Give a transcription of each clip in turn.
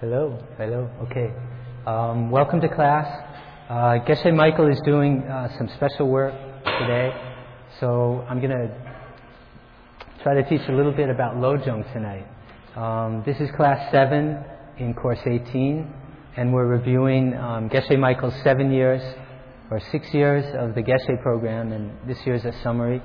Hello. Okay. Welcome to class. Geshe Michael is doing some special work today, so I'm going to try to teach a little bit about Lojong tonight. This is class 7 in course 18, and we're reviewing Geshe Michael's 7 years or 6 years of the Geshe program, and this year's a summary.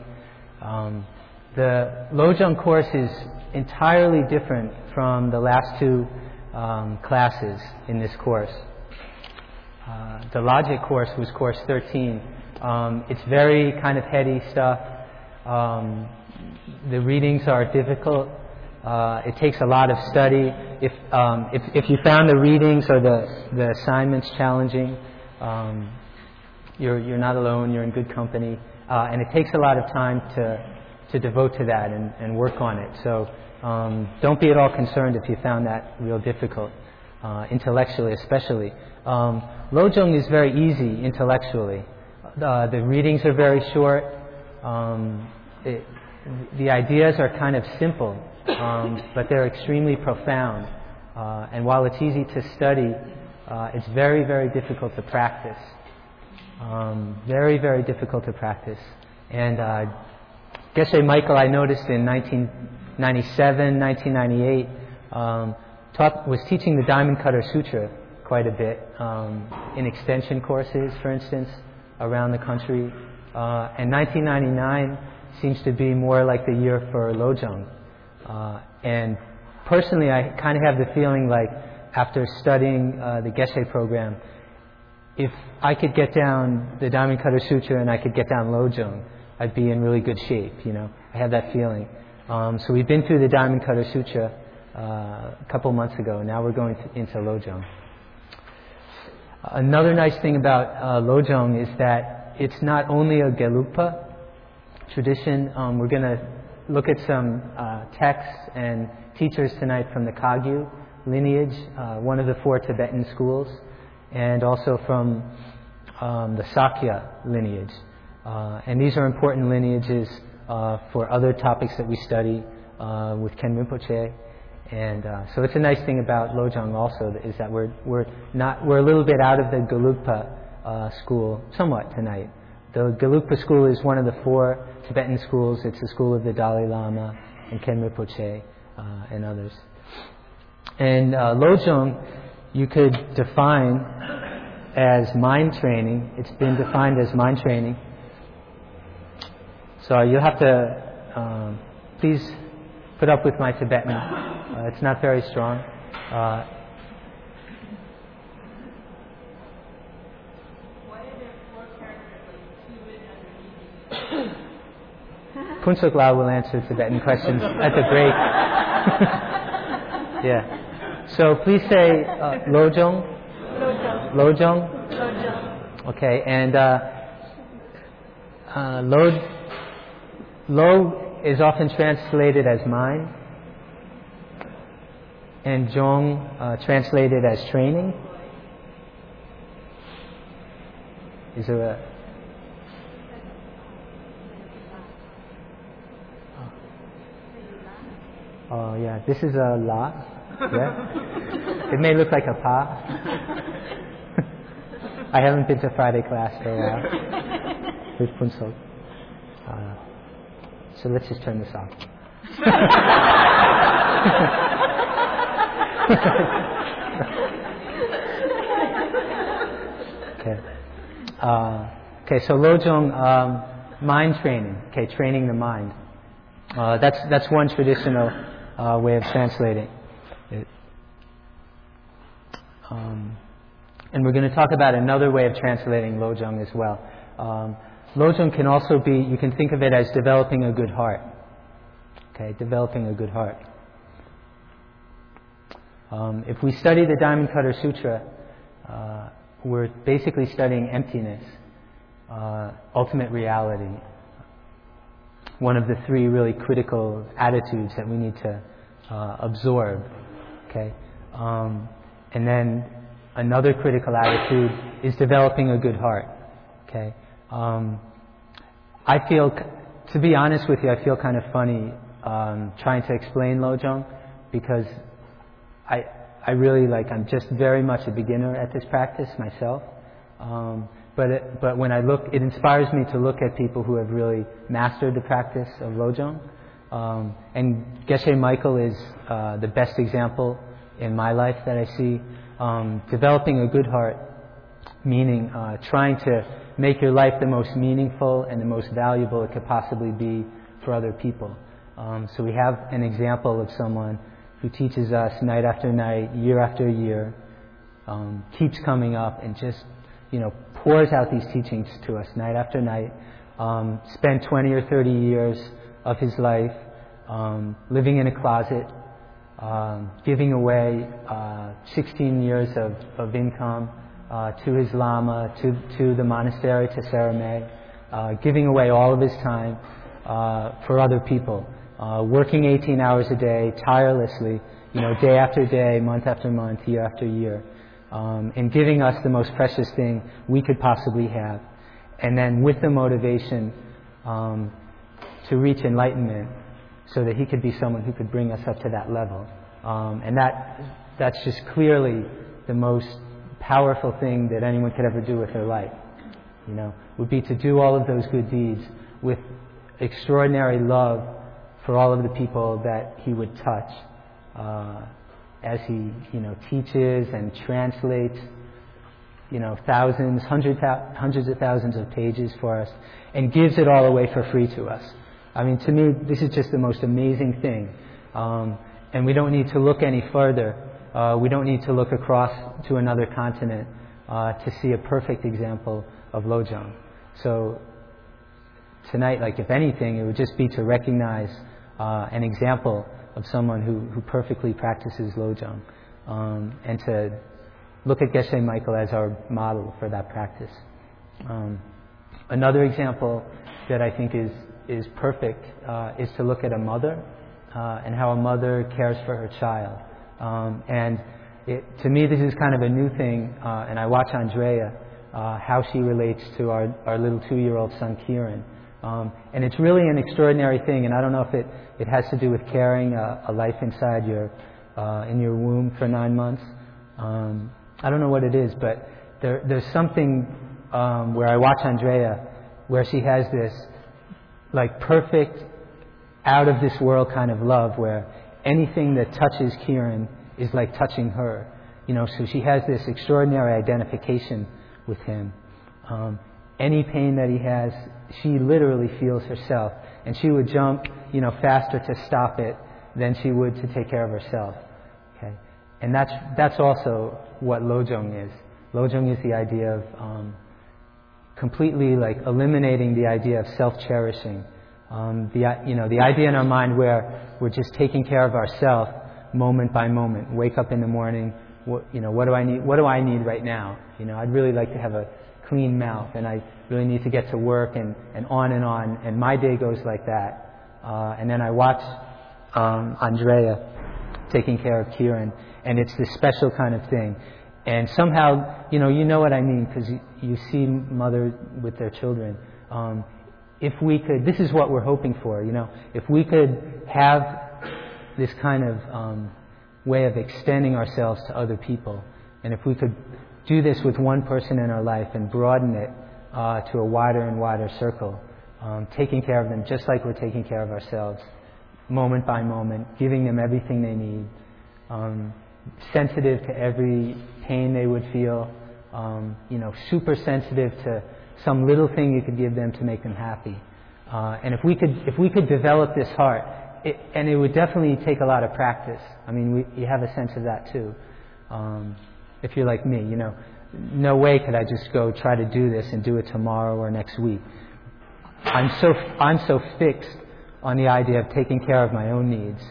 The Lojong course is entirely different from the last two classes in this course. The logic course was course 13. It's very kind of heady stuff. The readings are difficult. It takes a lot of study. If you found the readings or the assignments challenging, you're not alone. You're in good company, and it takes a lot of time to devote to that and work on it. So don't be at all concerned if you found that real difficult, intellectually especially. Lojong is very easy intellectually. The readings are very short. The ideas are kind of simple, but they're extremely profound. And while it's easy to study, it's very, very difficult to practice. Very, very difficult to practice. And Geshe Michael, I noticed in 1997, 1998, was teaching the Diamond Cutter Sutra quite a bit in extension courses, for instance, around the country. And 1999 seems to be more like the year for Lojong. And personally, I kind of have the feeling like after studying the Geshe program, if I could get down the Diamond Cutter Sutra and I could get down Lojong, I'd be in really good shape, you know. I have that feeling. So we've been through the Diamond Cutter Sutra a couple months ago. Now we're going into Lojong. Another nice thing about Lojong is that it's not only a Gelugpa tradition. We're going to look at some texts and teachers tonight from the Kagyu lineage, one of the 4 Tibetan schools, and also from the Sakya lineage. And these are important lineages for other topics that we study with Ken Rinpoche. And so it's a nice thing about Lojong also is that we're a little bit out of the Gelugpa school somewhat tonight. The Gelugpa school is one of the 4 Tibetan schools. It's the school of the Dalai Lama and Ken Rinpoche and others. And Lojong you could define as mind training. It's been defined as mind training. So you'll have to please put up with my Tibetan. It's not very strong. Punsuk Lao will answer Tibetan questions at the break. Yeah. So please say Lojong. Lojong. Okay. And Lo is often translated as mind, and Jong translated as training. Is there a... Oh, yeah, this is a La. Yeah. It may look like a Pa. I haven't been to Friday class for a while with Punsuk. So let's just turn this off. Okay, so Lojong, mind training. Okay, training the mind. That's one traditional way of translating it. And we're going to talk about another way of translating Lojong as well. Lojong can also be, you can think of it as developing a good heart. Okay, developing a good heart. If we study the Diamond Cutter Sutra, we're basically studying emptiness, ultimate reality. One of the 3 really critical attitudes that we need to absorb. Okay, and then another critical attitude is developing a good heart. Okay. I feel, to be honest with you, I feel kind of funny trying to explain Lojong because I I really I'm just very much a beginner at this practice myself. But when I look, it inspires me to look at people who have really mastered the practice of Lojong. And Geshe Michael is the best example in my life that I see. Developing a good heart, meaning trying to make your life the most meaningful and the most valuable it could possibly be for other people. So we have an example of someone who teaches us night after night, year after year, keeps coming up and just pours out these teachings to us night after night. Spent 20 or 30 years of his life living in a closet, giving away 16 years of income to his lama, to the monastery, to Saramay, giving away all of his time for other people, working 18 hours a day, tirelessly, day after day, month after month, year after year, and giving us the most precious thing we could possibly have. And then with the motivation to reach enlightenment so that he could be someone who could bring us up to that level. And that's just clearly the most powerful thing that anyone could ever do with their life, would be to do all of those good deeds with extraordinary love for all of the people that he would touch as he, teaches and translates, thousands, hundreds of thousands of pages for us and gives it all away for free to us. I mean, to me, this is just the most amazing thing. And we don't need to look any further. We don't need to look across to another continent to see a perfect example of Lojong. So tonight, if anything, it would just be to recognize an example of someone who perfectly practices Lojong, and to look at Geshe Michael as our model for that practice. Another example that I think is perfect is to look at a mother and how a mother cares for her child. And to me, this is kind of a new thing, and I watch Andrea, how she relates to our little 2-year-old son, Kieran. And it's really an extraordinary thing, and I don't know if it has to do with carrying a life inside in your womb for 9 months. I don't know what it is, but there's something where I watch Andrea where she has this perfect, out of this world kind of love where anything that touches Kieran is like touching her. So she has this extraordinary identification with him. Any pain that he has, she literally feels herself, and she would jump, faster to stop it than she would to take care of herself. Okay, and that's also what Lojong is. Lojong is the idea of completely eliminating the idea of self-cherishing. The idea in our mind where we're just taking care of ourselves moment by moment. Wake up in the morning, what do I need? What do I need right now? I'd really like to have a clean mouth, and I really need to get to work, and on, and my day goes like that. And then I watch Andrea taking care of Kieran, and it's this special kind of thing. And somehow, you know what I mean, because you see mothers with their children. If we could, this is what we're hoping for, if we could have this kind of way of extending ourselves to other people, and if we could do this with one person in our life and broaden it to a wider and wider circle, taking care of them just like we're taking care of ourselves, moment by moment, giving them everything they need, sensitive to every pain they would feel, super sensitive to some little thing you could give them to make them happy. And if we could develop this heart, and it would definitely take a lot of practice. I mean, you have a sense of that too. If you're like me, no way could I just go try to do this and do it tomorrow or next week. I'm so fixed on the idea of taking care of my own needs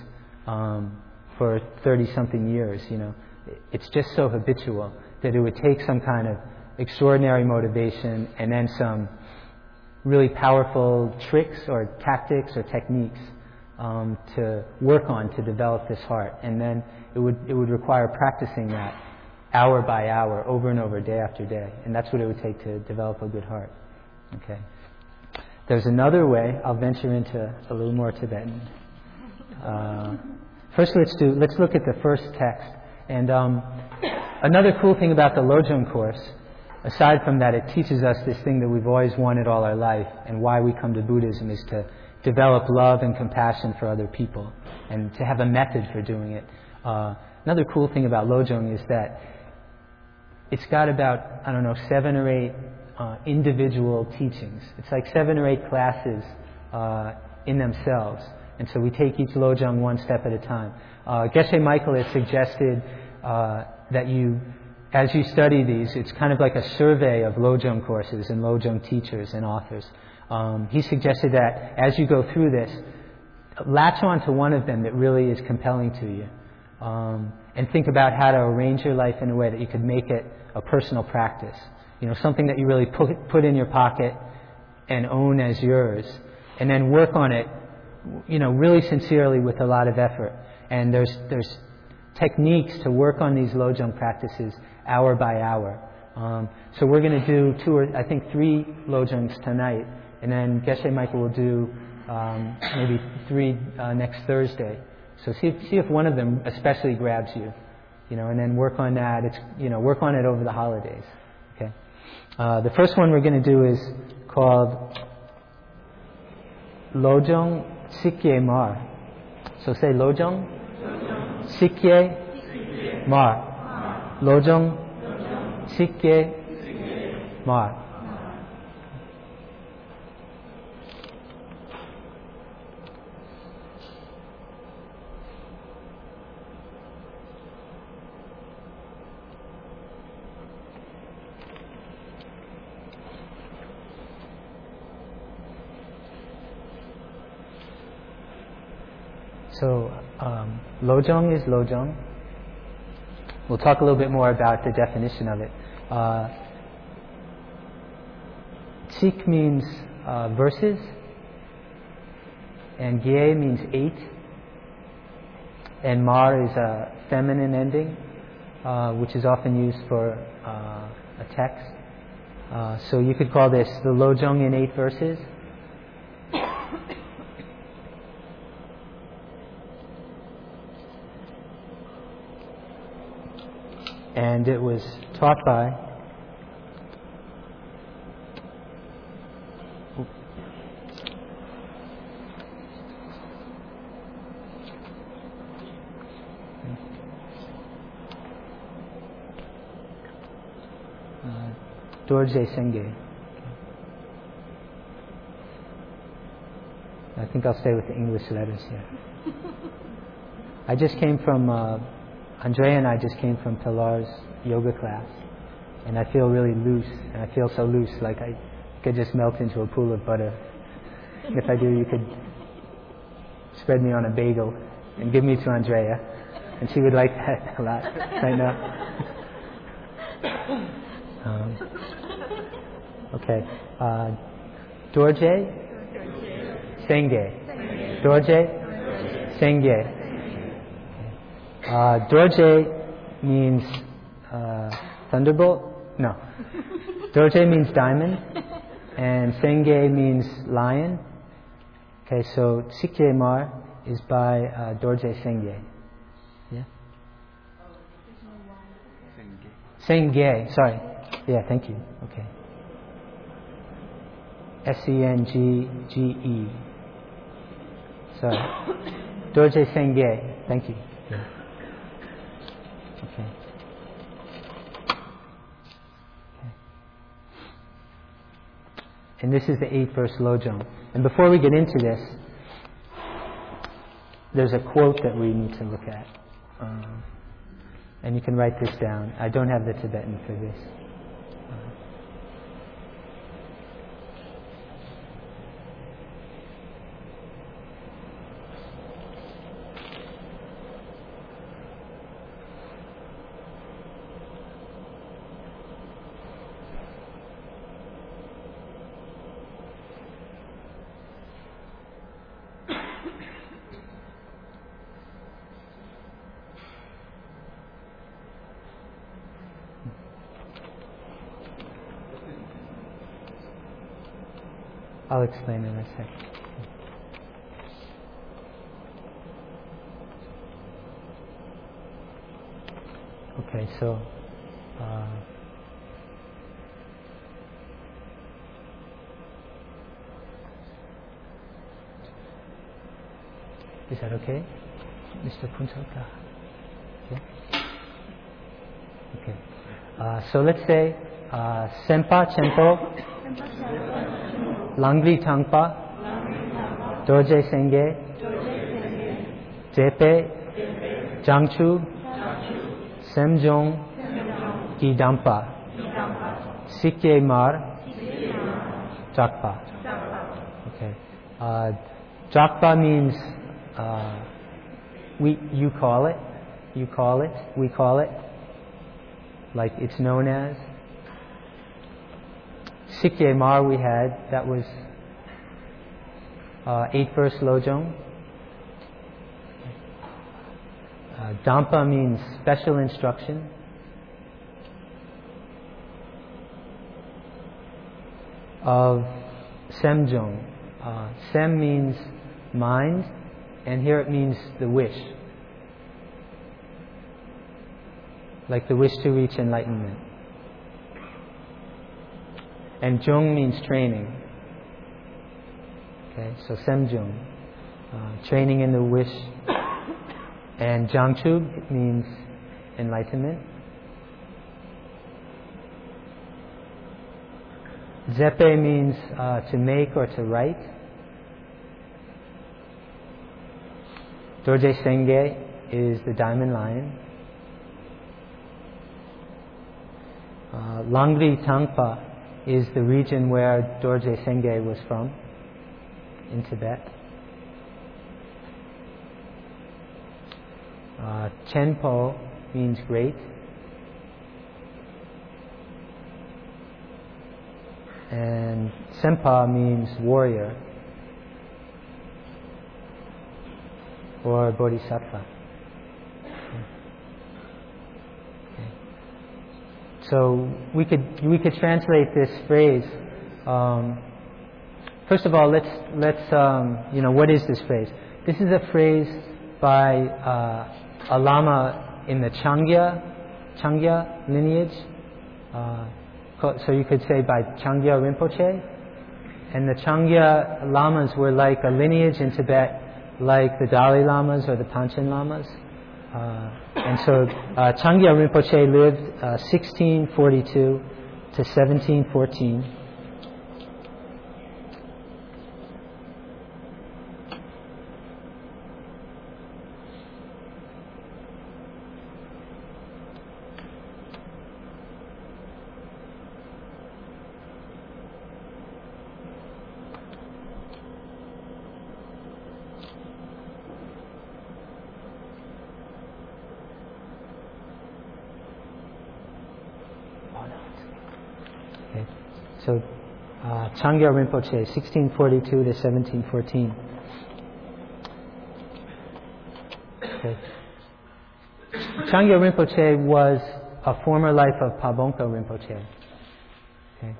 for 30-something years. It's just so habitual that it would take some kind of extraordinary motivation and then some really powerful tricks or tactics or techniques to work on to develop this heart. And then it would require practicing that hour by hour, over and over, day after day. And that's what it would take to develop a good heart. Okay. There's another way. I'll venture into a little more Tibetan. First, let's look at the first text. And another cool thing about the Lojong course, aside from that, it teaches us this thing that we've always wanted all our life, and why we come to Buddhism is to develop love and compassion for other people, and to have a method for doing it. Another cool thing about Lojong is that it's got about, 7 or 8 individual teachings. It's like 7 or 8 classes in themselves. And so we take each Lojong one step at a time. Geshe Michael has suggested that you, as you study these, it's kind of like a survey of Lojong courses and Lojong teachers and authors. He suggested that as you go through this, latch on to one of them that really is compelling to you. And think about how to arrange your life in a way that you could make it a personal practice. Something that you really put in your pocket and own as yours, and then work on it, really sincerely with a lot of effort. And there's techniques to work on these Lojong practices hour by hour. So we're going to do 3 Lojongs tonight, and then Geshe Michael will do maybe 3 next Thursday. So see if one of them especially grabs you, and then work on that. Work on it over the holidays. Okay. The first one we're going to do is called Lojong Sikye Mar. So say Lojong Sikye Mar. Lojong Sikye Mar. So, Lojong is Lojong. We'll talk a little bit more about the definition of it. Sik means verses, and Gye means 8, and Mar is a feminine ending, which is often used for a text. So you could call this the Lojong in 8 verses. And it was taught by Dorje Senge. I think I'll stay with the English letters here. I just came from Andrea and I just came from Pilar's yoga class, and I feel really loose, and I feel so loose, like I could just melt into a pool of butter. If I do, you could spread me on a bagel and give me to Andrea, and she would like that a lot right now. Okay. Dorje Senge. Dorje Senge. Dorje means thunderbolt? No. Dorje means diamond, and Senge means lion. Okay, so Sikye Mar is by Dorje Senge. Yeah? Senge, sorry. Yeah, thank you. Okay. Senge. Sorry. Dorje Senge. Thank you. Yeah. Okay. And this is the 8-verse Lojong. And before we get into this, there's a quote that we need to look at. And you can write this down. I don't have the Tibetan for this. I'll explain in a second. Okay, so is that okay, Mr. Punchota? Okay. Okay. So let's say Sempa Chenpo, Langri Tangpa, Dorje Senge, Jepe, Jangchu, Semjong, Gidampa, Sikye Mar, Jakpa. Okay. Jakpa means you call it, we call it, like it's known as. Sikye Mar we had, that was 8 verse Lojong. Dampa means special instruction. Of Semjong. Sem means mind, and here it means the wish. Like the wish to reach enlightenment. And Jung means training. Okay, so Semjong, training in the wish. And Jangchug means enlightenment. Zepe means to make or to write. Dorje Senge is the diamond lion. Langri Tangpa is the region where Dorje Senge was from, in Tibet. Chenpo means great. And Sempa means warrior or bodhisattva. Okay. So we could translate this phrase. First of all, let's what is this phrase? This is a phrase by a lama in the Changya lineage. So you could say by Changyar Rinpoche. And the Changya lamas were like a lineage in Tibet, like the Dalai Lamas or the Panchen Lamas. And so Changyar Rinpoche lived 1642 to 1714. So, Changyar Rinpoche, 1642 to 1714. Okay. Changyar Rinpoche was a former life of Pabongka Rinpoche. Okay.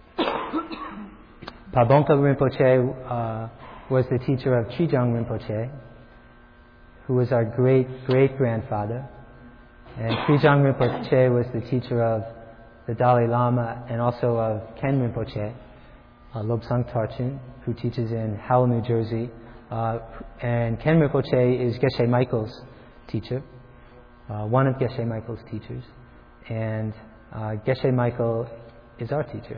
Pabongka Rinpoche was the teacher of Trijang Rinpoche, who was our great-great-grandfather. And Trijang Rinpoche was the teacher of the Dalai Lama and also of Ken Rinpoche, Lobsang Tarchun, who teaches in Howell, New Jersey. And Ken Rinpoche is Geshe Michael's teacher, one of Geshe Michael's teachers. And Geshe Michael is our teacher.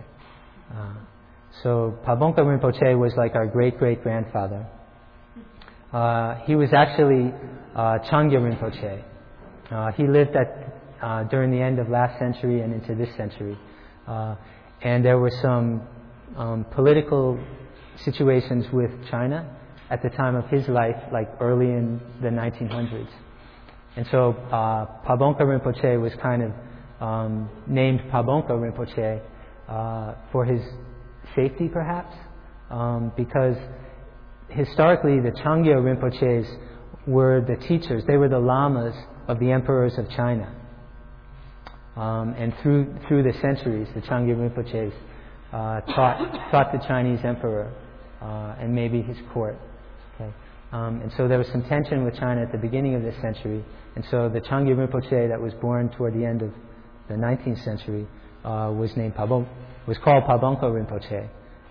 So Pabongka Rinpoche was like our great-great-grandfather. He was actually Changyar Rinpoche. He lived during the end of last century and into this century. And there were some political situations with China at the time of his life, like early in the 1900s. And so Pabongka Rinpoche was kind of named Pabongka Rinpoche for his safety, perhaps, because historically the Changyar Rinpoches were the teachers. They were the lamas of the emperors of China. And through the centuries, the Changyar Rinpoches taught the Chinese emperor and maybe his court. Okay. And so there was some tension with China at the beginning of this century. And so the Changyur Rinpoche that was born toward the end of the 19th century was called Pabongko Rinpoche.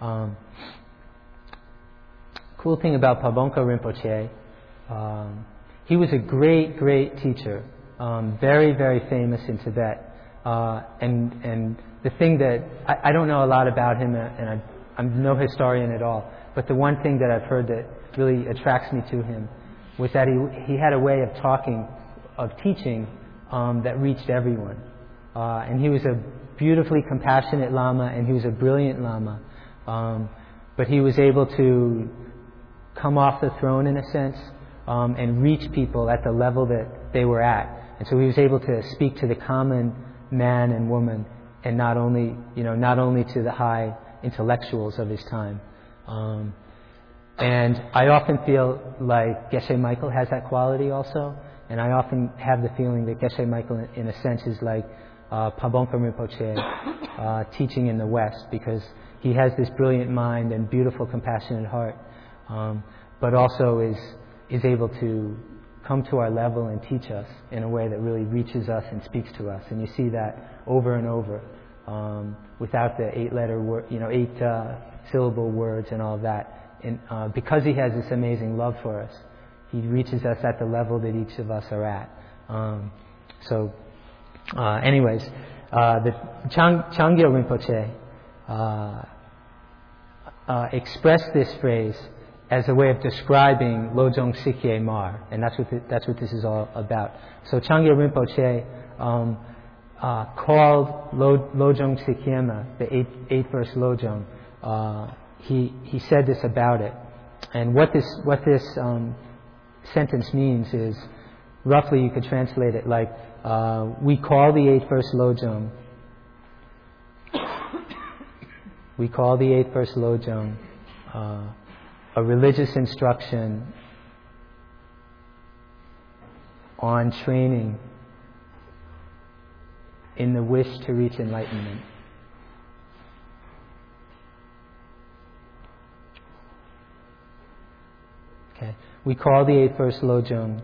Cool thing about Pabongko Rinpoche, he was a great, great teacher, very, very famous in Tibet. And the thing that I don't know a lot about him, and I'm no historian at all, but the one thing that I've heard that really attracts me to him was that he had a way of talking, of teaching, that reached everyone. And he was a beautifully compassionate Lama, and he was a brilliant Lama. But he was able to come off the throne in a sense, and reach people at the level that they were at. And so he was able to speak to the common man and woman, and not only to the high intellectuals of his time. And I often feel like Geshe Michael has that quality also, and I often have the feeling that Geshe Michael, in a sense, is like Pabongko Rinpoche teaching in the West, because he has this brilliant mind and beautiful, compassionate heart, but also is able to come to our level and teach us in a way that really reaches us and speaks to us. And you see that over and over, without the 8-syllable words and all of that. And because he has this amazing love for us, he reaches us at the level that each of us are at. Anyways, the Changyur Rinpoche expressed this phrase as a way of describing Lojong Sikye Mar, and that's what this is all about. So Changyur Rinpoche called Lojong Sikyema, the eighth verse Lojong. He said this about it, and what this sentence means is, roughly you could translate it like, we call the eighth verse Lojong. We call the eighth verse Lojong a religious instruction on training in the wish to reach enlightenment. Okay. We call the eighth verse Lojong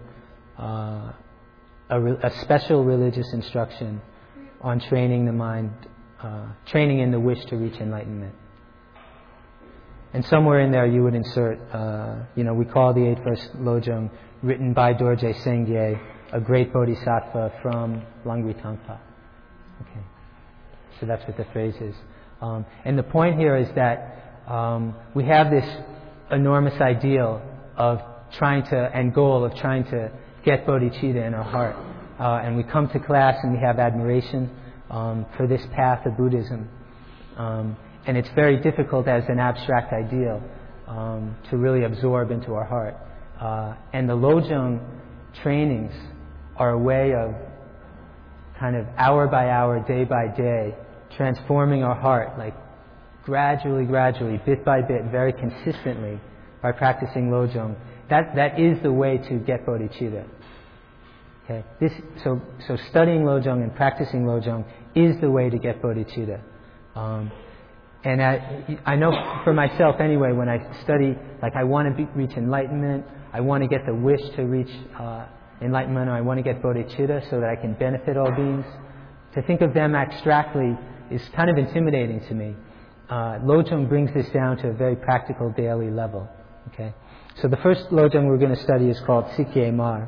a special religious instruction on training the mind, training in the wish to reach enlightenment. And somewhere in there you would insert, we call the eighth verse Lojong written by Dorje Sengye, a great bodhisattva from Langri Tangpa. Okay, so that's what the phrase is. And the point here is that we have this enormous ideal of trying to get bodhicitta in our heart. And we come to class and we have admiration for this path of Buddhism. And it's very difficult as an abstract ideal to really absorb into our heart. And the Lojong trainings are a way of kind of hour by hour, day by day, transforming our heart, like gradually, bit by bit, very consistently, by practicing Lojong. That is the way to get bodhicitta. Okay? So studying Lojong and practicing Lojong is the way to get bodhicitta. And I know for myself anyway, when I study, like I want to reach enlightenment, I want to get the wish to reach enlightenment, or I want to get bodhicitta so that I can benefit all beings. To think of them abstractly is kind of intimidating to me. Lojong brings this down to a very practical daily level. Okay, so the first Lojong we're going to study is called Sikye Mar.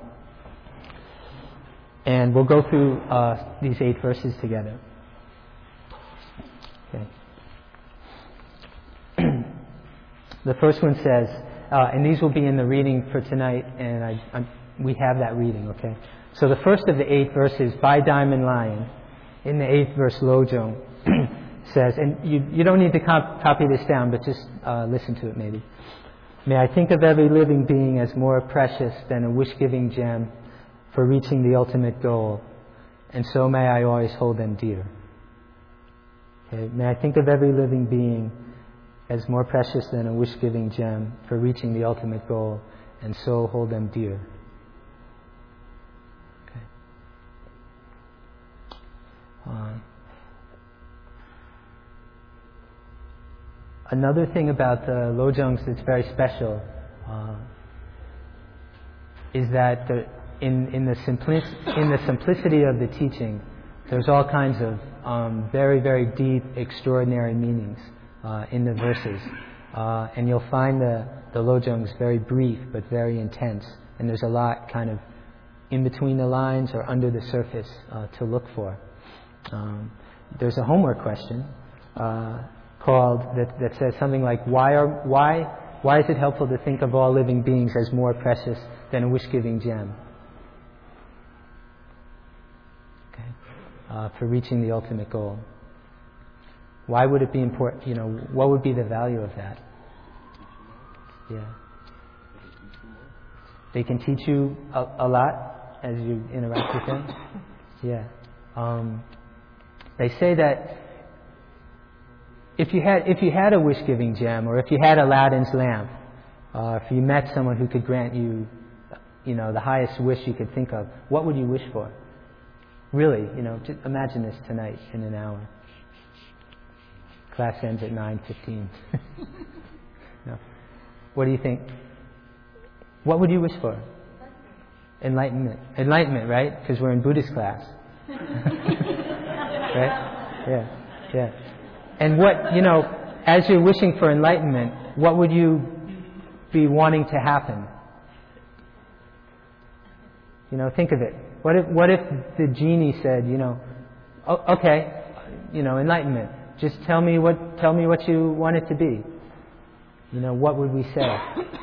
And we'll go through these 8 verses together. Okay. The first one says, and these will be in the reading for tonight, and we have that reading, okay? So the first of the 8 verses by Diamond Lion, in the 8th verse Lojong, says, and you don't need to copy this down, but just listen to it maybe. May I think of every living being as more precious than a wish-giving gem for reaching the ultimate goal, and so may I always hold them dear. Okay? May I think of every living being as more precious than a wish-giving gem for reaching the ultimate goal, and so hold them dear. Okay. Another thing about the Lojongs that's very special is that in the simplicity of the teaching, there's all kinds of very, very deep, extraordinary meanings in the verses. And you'll find the Lojong's very brief but very intense. And there's a lot kind of in between the lines or under the surface to look for. There's a homework question called that says something like, why is it helpful to think of all living beings as more precious than a wish-giving gem? Okay. For reaching the ultimate goal. Why would it be important? You know, what would be the value of that? Yeah. They can teach you a lot as you interact with them. Yeah. They say that if you had a wish-giving gem, or if you had Aladdin's lamp, if you met someone who could grant you, you know, the highest wish you could think of, what would you wish for? Really, you know, just imagine this tonight in an hour. Class ends at 9:15. No. What do you think? What would you wish for? Enlightenment. Enlightenment, right? Because we're in Buddhist class. Right? Yeah. Yeah. And what, you know, as you're wishing for enlightenment, what would you be wanting to happen? You know, think of it. What if the genie said, you know, okay, you know, enlightenment. Just tell me what you want it to be. You know, what would we say?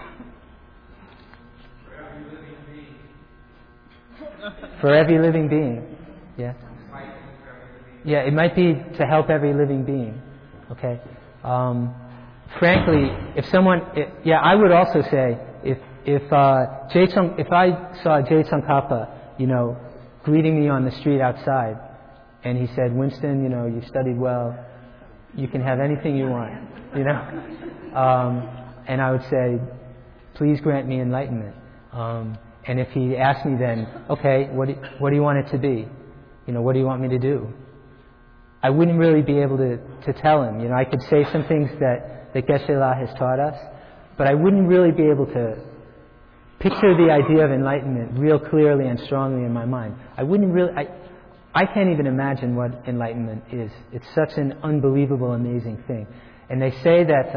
For every living being. Yeah. Yeah, it might be to help every living being. Okay. Frankly, if someone, I would also say if I saw Jay Tsongkhapa, you know, greeting me on the street outside, and he said, Winston, you know, you studied well, you can have anything you want, you know, and I would say, please grant me enlightenment. And if he asked me then, okay, what do you want it to be? You know, what do you want me to do? I wouldn't really be able to tell him. You know, I could say some things that Geshe-la has taught us, but I wouldn't really be able to picture the idea of enlightenment real clearly and strongly in my mind. I can't even imagine what enlightenment is. It's such an unbelievable, amazing thing. And they say that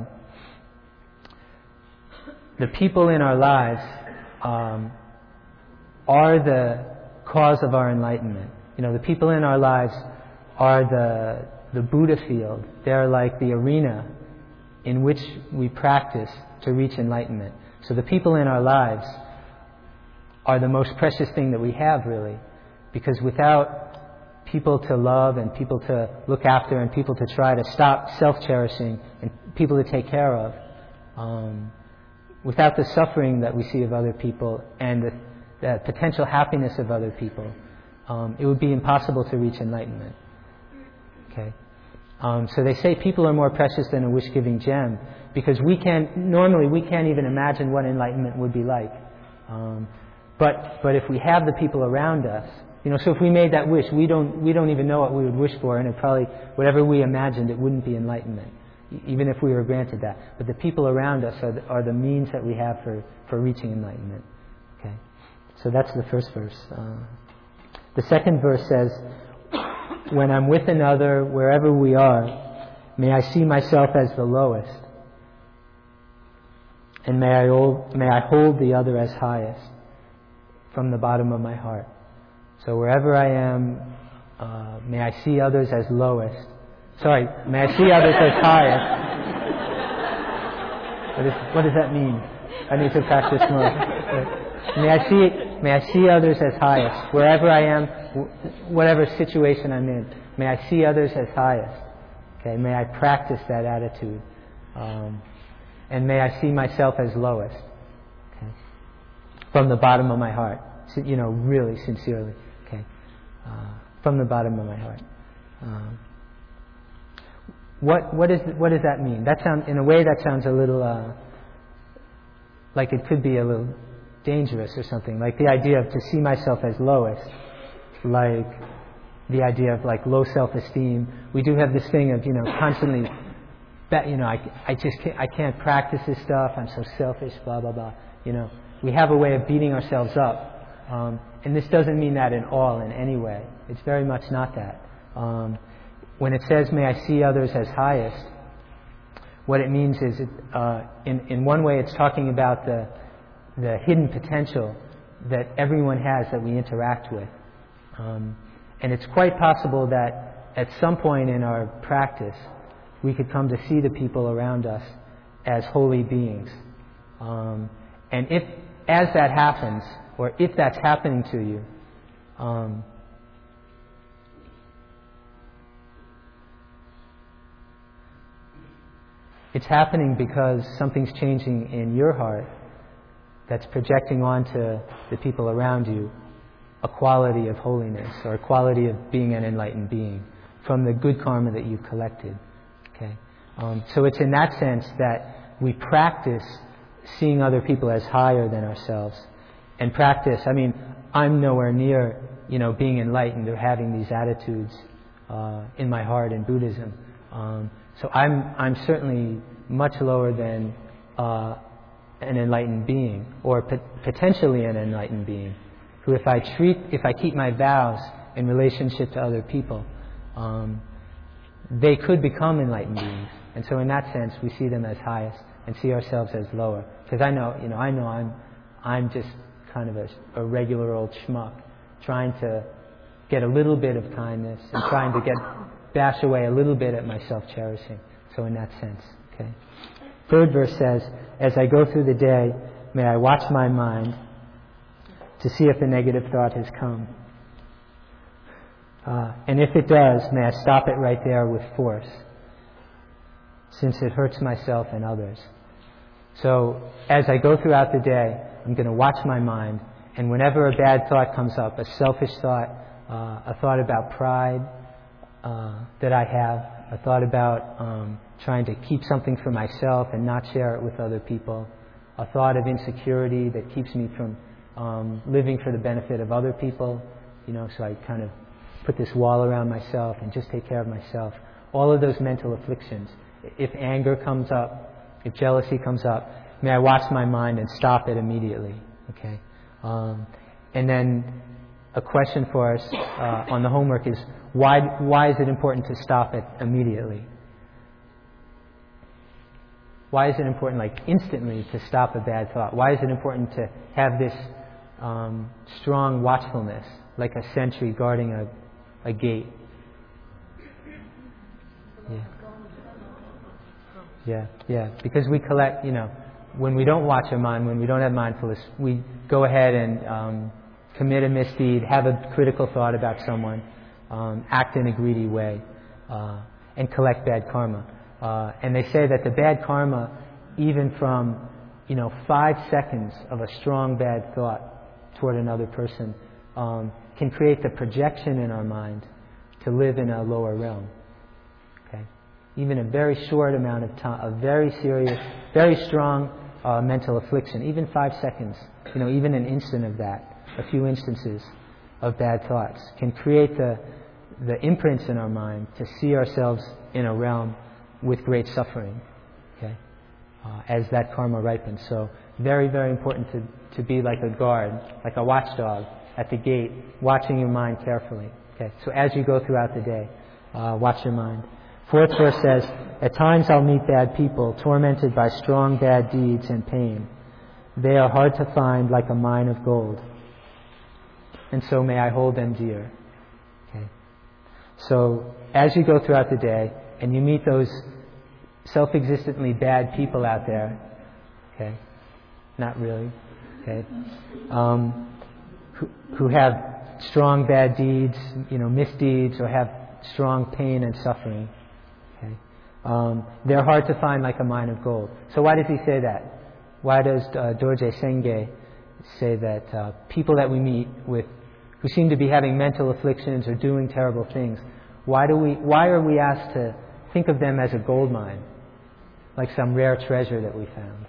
the people in our lives are the cause of our enlightenment. You know, the people in our lives are the Buddha field. They're like the arena in which we practice to reach enlightenment. So the people in our lives are the most precious thing that we have, really. Because without people to love and people to look after and people to try to stop self-cherishing and people to take care of, without the suffering that we see of other people and the potential happiness of other people, it would be impossible to reach enlightenment. Okay? So they say people are more precious than a wish-giving gem because we can't even imagine what enlightenment would be like. But if we have the people around us, you know, so if we made that wish, we don't even know what we would wish for, and it probably, whatever we imagined, it wouldn't be enlightenment, even if we were granted that. But the people around us are the means that we have for reaching enlightenment. Okay, so that's the first verse. The second verse says, when I'm with another, wherever we are, may I see myself as the lowest, and may I hold the other as highest from the bottom of my heart. So wherever I am, may I see others as lowest. Sorry, may I see others as highest. What does that mean? I need to practice more. May I see others as highest. Wherever I am, whatever situation I'm in, may I see others as highest. Okay, may I practice that attitude. And may I see myself as lowest. Okay, from the bottom of my heart. You know, really sincerely. Okay, from the bottom of my heart. What does that mean? That sounds, in a way, that sounds a little like it could be a little dangerous or something. Like the idea of to see myself as lowest, like the idea of like low self-esteem. We do have this thing of, you know, constantly I can't practice this stuff. I'm so selfish, blah, blah, blah. We have a way of beating ourselves up. And this doesn't mean that in any way. It's very much not that. When it says, may I see others as highest, what it means is, in one way, it's talking about the hidden potential that everyone has that we interact with. And it's quite possible that at some point in our practice, we could come to see the people around us as holy beings. And as that happens, or if that's happening to you, it's happening because something's changing in your heart that's projecting onto the people around you a quality of holiness or a quality of being an enlightened being from the good karma that you've collected. Okay, so it's in that sense that we practice seeing other people as higher than ourselves, and practice. I mean, I'm nowhere near, being enlightened or having these attitudes in my heart in Buddhism. So I'm certainly much lower than an enlightened being, or potentially an enlightened being, who if I keep my vows in relationship to other people, they could become enlightened beings. And so in that sense, we see them as highest and see ourselves as lower. Because I know I'm just kind of a regular old schmuck trying to get a little bit of kindness and trying to bash away a little bit at my self-cherishing. So in that sense, okay. Third verse says, as I go through the day, may I watch my mind to see if a negative thought has come. And if it does, may I stop it right there with force, since it hurts myself and others. So as I go throughout the day, I'm going to watch my mind, and whenever a bad thought comes up, a selfish thought, a thought about pride that I have, a thought about trying to keep something for myself and not share it with other people, a thought of insecurity that keeps me from living for the benefit of other people, so I kind of put this wall around myself and just take care of myself. All of those mental afflictions. If anger comes up, if jealousy comes up, may I watch my mind and stop it immediately. Okay. And then a question for us on the homework is, why is it important to stop it immediately? Why is it important, instantly, to stop a bad thought? Why is it important to have this strong watchfulness, like a sentry guarding a gate? Yeah. Because we collect, when we don't watch our mind, when we don't have mindfulness, we go ahead and commit a misdeed, have a critical thought about someone, act in a greedy way, and collect bad karma. And they say that the bad karma, even from 5 seconds of a strong bad thought toward another person, can create the projection in our mind to live in a lower realm. Okay, even a very short amount of time, a very serious, very strong mental affliction, even 5 seconds, even an instant of that, a few instances of bad thoughts, can create the imprints in our mind to see ourselves in a realm with great suffering. Okay, as that karma ripens. So very, very important to be like a guard, like a watchdog at the gate, watching your mind carefully. Okay, so as you go throughout the day, watch your mind. Fourth verse says, at times I'll meet bad people, tormented by strong bad deeds and pain. They are hard to find, like a mine of gold. And so may I hold them dear. Okay. So as you go throughout the day, and you meet those self-existently bad people out there, okay, not really, okay, who have strong bad deeds, misdeeds, or have strong pain and suffering. Okay, they're hard to find like a mine of gold. So why does he say that? Why does Dorje Senge say that people that we meet with who seem to be having mental afflictions or doing terrible things, why are we asked to think of them as a gold mine, like some rare treasure that we found?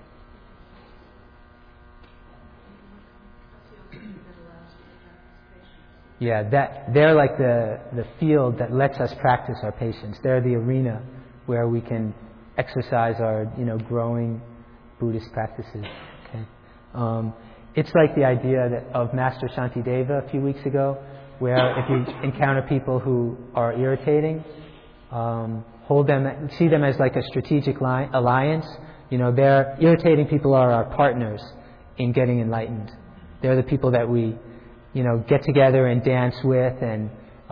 Yeah, they're like the field that lets us practice our patience. They're the arena where we can exercise our, growing Buddhist practices. Okay, it's like the idea of Master Shantideva a few weeks ago, where if you encounter people who are irritating, see them as like a strategic alliance. They're irritating people are our partners in getting enlightened. They're the people that we, get together and dance with, and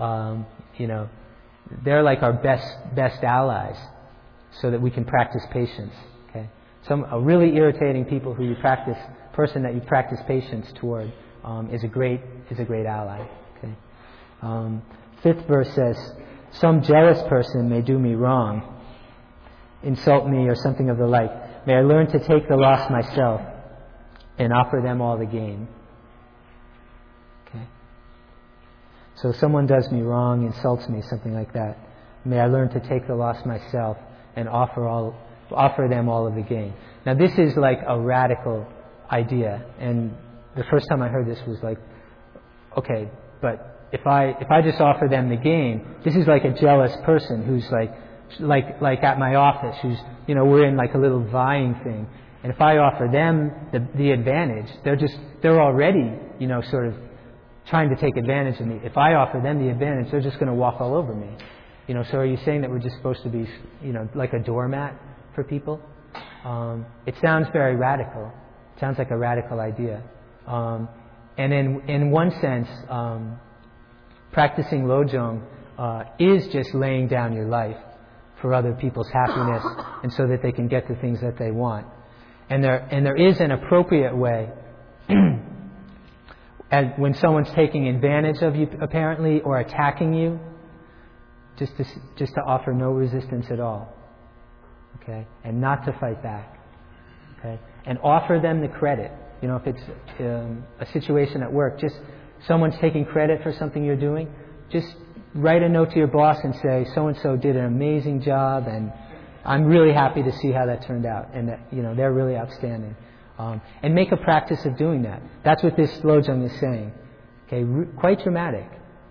they're like our best allies, so that we can practice patience. Okay, a really irritating person that you practice patience toward is a great ally. Okay, 5th verse says, "Some jealous person may do me wrong, insult me, or something of the like. May I learn to take the loss myself and offer them all the gain." Okay. So if someone does me wrong, insults me, something like that, may I learn to take the loss myself and offer them all of the gain. Now this is like a radical idea, and the first time I heard this was like, okay, but if I just offer them the gain, this is like a jealous person who's like at my office, who's, we're in like a little vying thing. And if I offer them the advantage, they're already, sort of trying to take advantage of me. If I offer them the advantage, they're just going to walk all over me. So are you saying that we're just supposed to be, like a doormat for people? It sounds very radical. It sounds like a radical idea. And in one sense, practicing Lojong is just laying down your life for other people's happiness, and so that they can get the things that they want. And there is an appropriate way, and when someone's taking advantage of you apparently, or attacking you, just to offer no resistance at all. Okay, and not to fight back. Okay, and offer them the credit. If it's a situation at work, just someone's taking credit for something you're doing, just write a note to your boss and say, so-and-so did an amazing job, and I'm really happy to see how that turned out, and that, they're really outstanding. And make a practice of doing that. That's what this Lojong is saying. Okay, quite dramatic.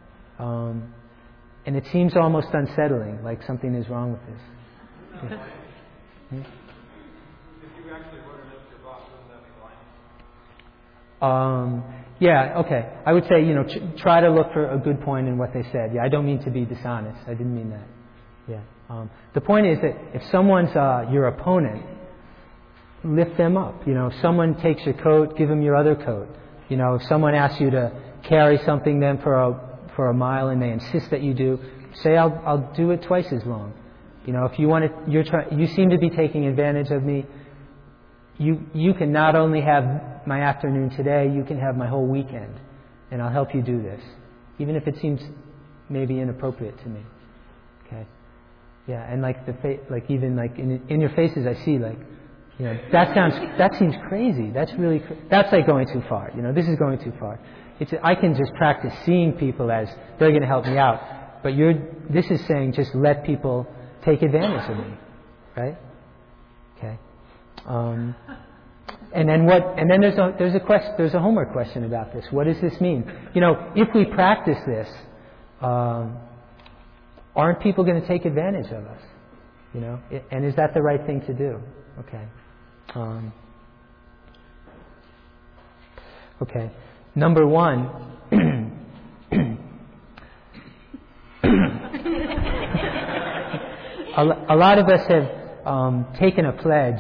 And it seems almost unsettling, like something is wrong with this. Yeah. If you actually wrote a note to your boss, wouldn't that be lying? Yeah, okay. I would say, try to look for a good point in what they said. Yeah, I don't mean to be dishonest. I didn't mean that. Yeah. The point is that if someone's your opponent, lift them up. If someone takes your coat, give them your other coat. If someone asks you to carry something then for a mile and they insist that you do, say, I'll do it twice as long. If you want to, you seem to be taking advantage of me. You can not only have my afternoon today, you can have my whole weekend, and I'll help you do this, even if it seems maybe inappropriate to me. Okay, yeah, and like even like in your faces, I see like, that seems crazy. That's like going too far. This is going too far. I can just practice seeing people as they're going to help me out, but this is saying just let people take advantage of me, right? Okay. And then there's a homework question about this. What does this mean? If we practice this, aren't people going to take advantage of us? And is that the right thing to do? Okay. Okay. Number one. A lot of us have taken a pledge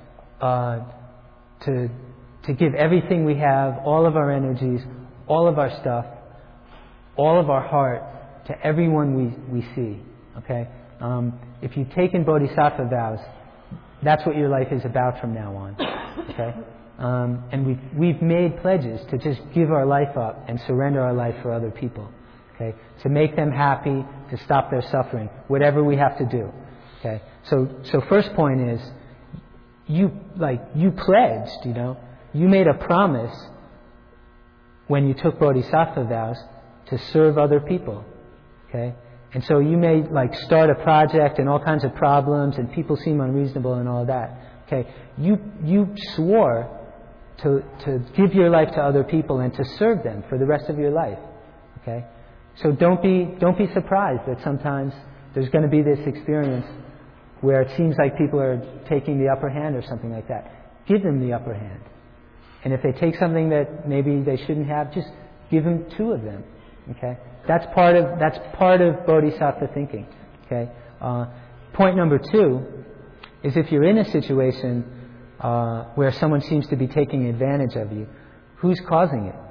to give everything we have, all of our energies, all of our stuff, all of our heart to everyone we see. Okay? If you've taken bodhisattva vows, that's what your life is about from now on. Okay? And we've made pledges to just give our life up and surrender our life for other people. Okay? To make them happy, to stop their suffering, whatever we have to do. Okay? So first point is, you pledged, you made a promise when you took bodhisattva vows to serve other people. Okay? And so you may start a project and all kinds of problems and people seem unreasonable and all that. Okay? You swore to give your life to other people and to serve them for the rest of your life. Okay? So don't be surprised that sometimes there's going to be this experience where it seems like people are taking the upper hand or something like that. Give them the upper hand. And if they take something that maybe they shouldn't have, just give them 2 of them. Okay? That's part of bodhisattva thinking. Okay? Point number 2 is if you're in a situation where someone seems to be taking advantage of you, who's causing it?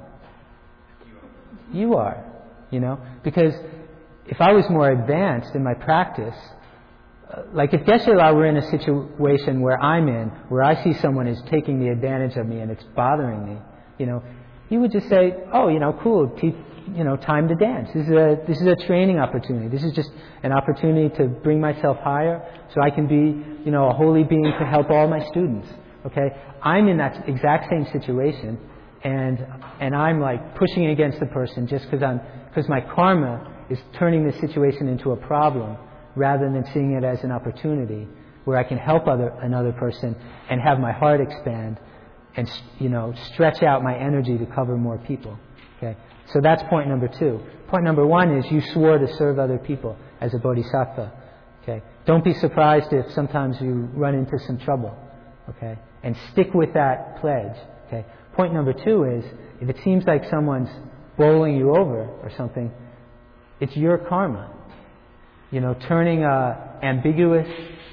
You are. You know? Because if I was more advanced in my practice, like if Geshe-la were in a situation where I'm in, where I see someone is taking the advantage of me and it's bothering me, you know, he would just say, oh, you know, cool, time to dance. This is a training opportunity. This is just an opportunity to bring myself higher so I can be, you know, a holy being to help all my students. Okay? I'm in that exact same situation, and I'm like pushing against the person just because my karma is turning this situation into a problem, rather than seeing it as an opportunity where I can help another person and have my heart expand and, you know, stretch out my energy to cover more people. Okay? So that's point number 2. Point number 1 is you swore to serve other people as a bodhisattva. Okay? Don't be surprised if sometimes you run into some trouble. Okay? And stick with that pledge. Okay? Point number 2 is if it seems like someone's bowling you over or something, it's your karma. You know, turning an ambiguous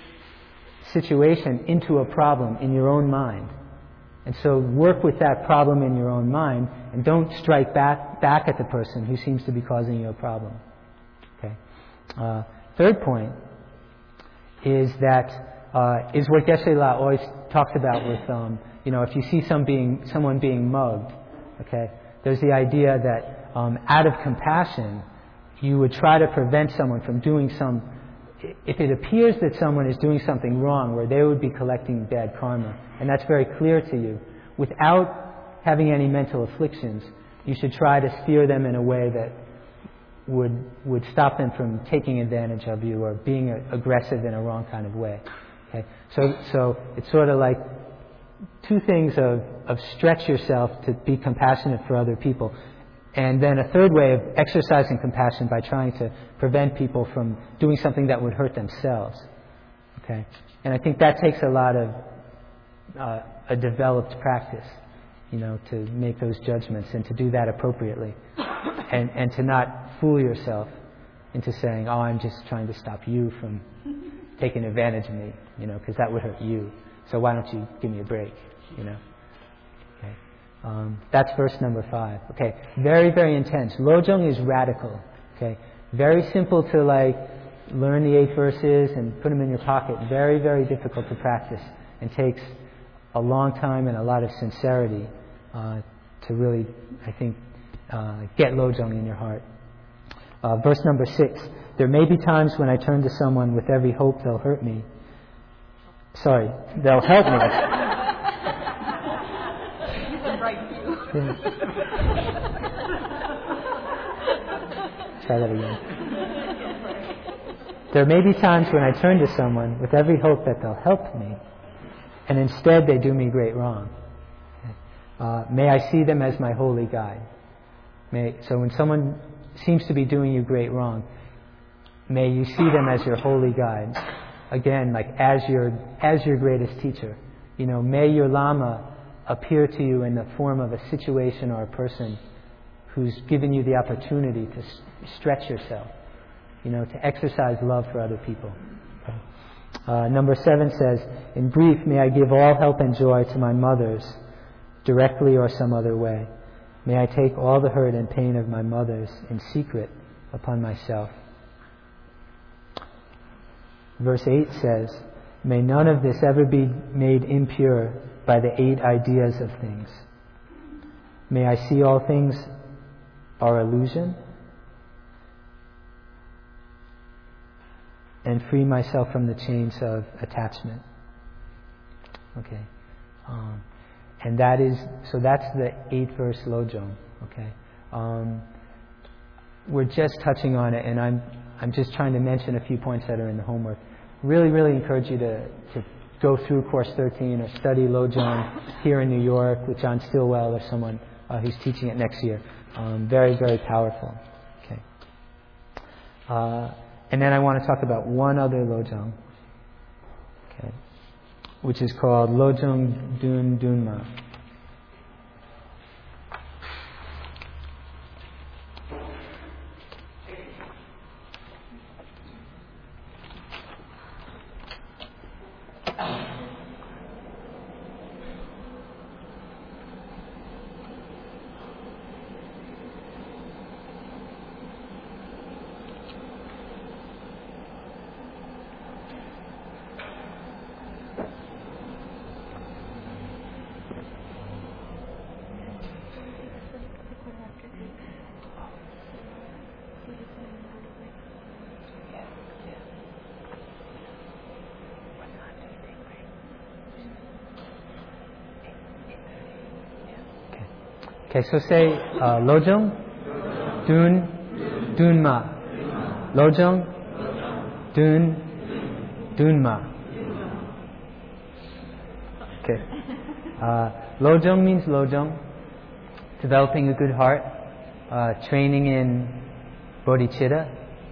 situation into a problem in your own mind. And so work with that problem in your own mind and don't strike back at the person who seems to be causing you a problem. Okay. Third point is what Geshe-la always talks about with, you know, if you see someone being mugged, okay, there's the idea that out of compassion, you would try to prevent someone from doing if it appears that someone is doing something wrong where they would be collecting bad karma, and that's very clear to you, without having any mental afflictions, you should try to steer them in a way that would stop them from taking advantage of you or being aggressive in a wrong kind of way. Okay? So it's sort of like 2 things of stretch yourself to be compassionate for other people. And then a third way of exercising compassion by trying to prevent people from doing something that would hurt themselves. Okay? And I think that takes a lot of a developed practice, you know, to make those judgments and to do that appropriately. And to not fool yourself into saying, oh, I'm just trying to stop you from taking advantage of me, you know, because that would hurt you. So why don't you give me a break, you know? Okay. That's verse number 5. Okay, very, very intense. Lojong is radical. Okay, very simple to like learn the 8 verses and put them in your pocket. Very, very difficult to practice and takes a long time and a lot of sincerity to really, I think, get Lojong in your heart. Verse number 6. There may be times when I turn to someone with every hope they'll hurt me. Sorry, they'll help me. Try that again. There may be times when I turn to someone with every hope that they'll help me, and instead they do me great wrong. May I see them as my holy guide. So when someone seems to be doing you great wrong, may you see them as your holy guide. Again, like as your greatest teacher. You know, may your Lama appear to you in the form of a situation or a person who's given you the opportunity to stretch yourself, you know, to exercise love for other people. Okay. Number 7 says, in brief, may I give all help and joy to my mothers, directly or some other way. May I take all the hurt and pain of my mothers in secret upon myself. Verse 8 says, may none of this ever be made impure by the 8 ideas of things. May I see all things are illusion and free myself from the chains of attachment. Okay. And that's the 8th verse Lojong. Okay. We're just touching on it, and I'm just trying to mention a few points that are in the homework. Really, really encourage you to go through Course 13 or study Lojong here in New York with John Stilwell or someone who's teaching it next year. Very, very powerful. Okay. And then I want to talk about one other Lojong. Okay. Which is called Lojong Dun Dunma. Okay, so say Lojong Dun Dunma. Lojong Dun Dunma. Okay. Lojong means Lojong, developing a good heart, training in bodhicitta.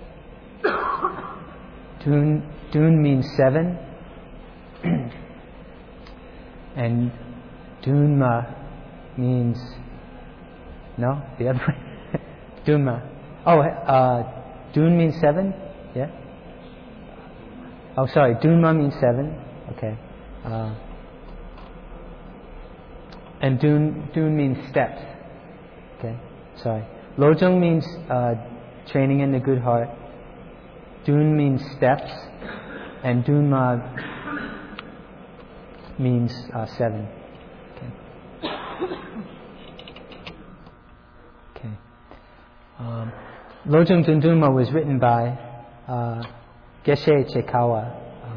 Dun means 7, and Dunma means no, the other way. Dunma. Oh, Dun means 7. Yeah. Oh, sorry. Dunma means 7. Okay. And Dun means steps. Okay. Sorry. Lojong means training in the good heart. Dun means steps, and Dunma means 7. Okay. Okay. Lojong Dun Dunma was written by Geshe Chekawa.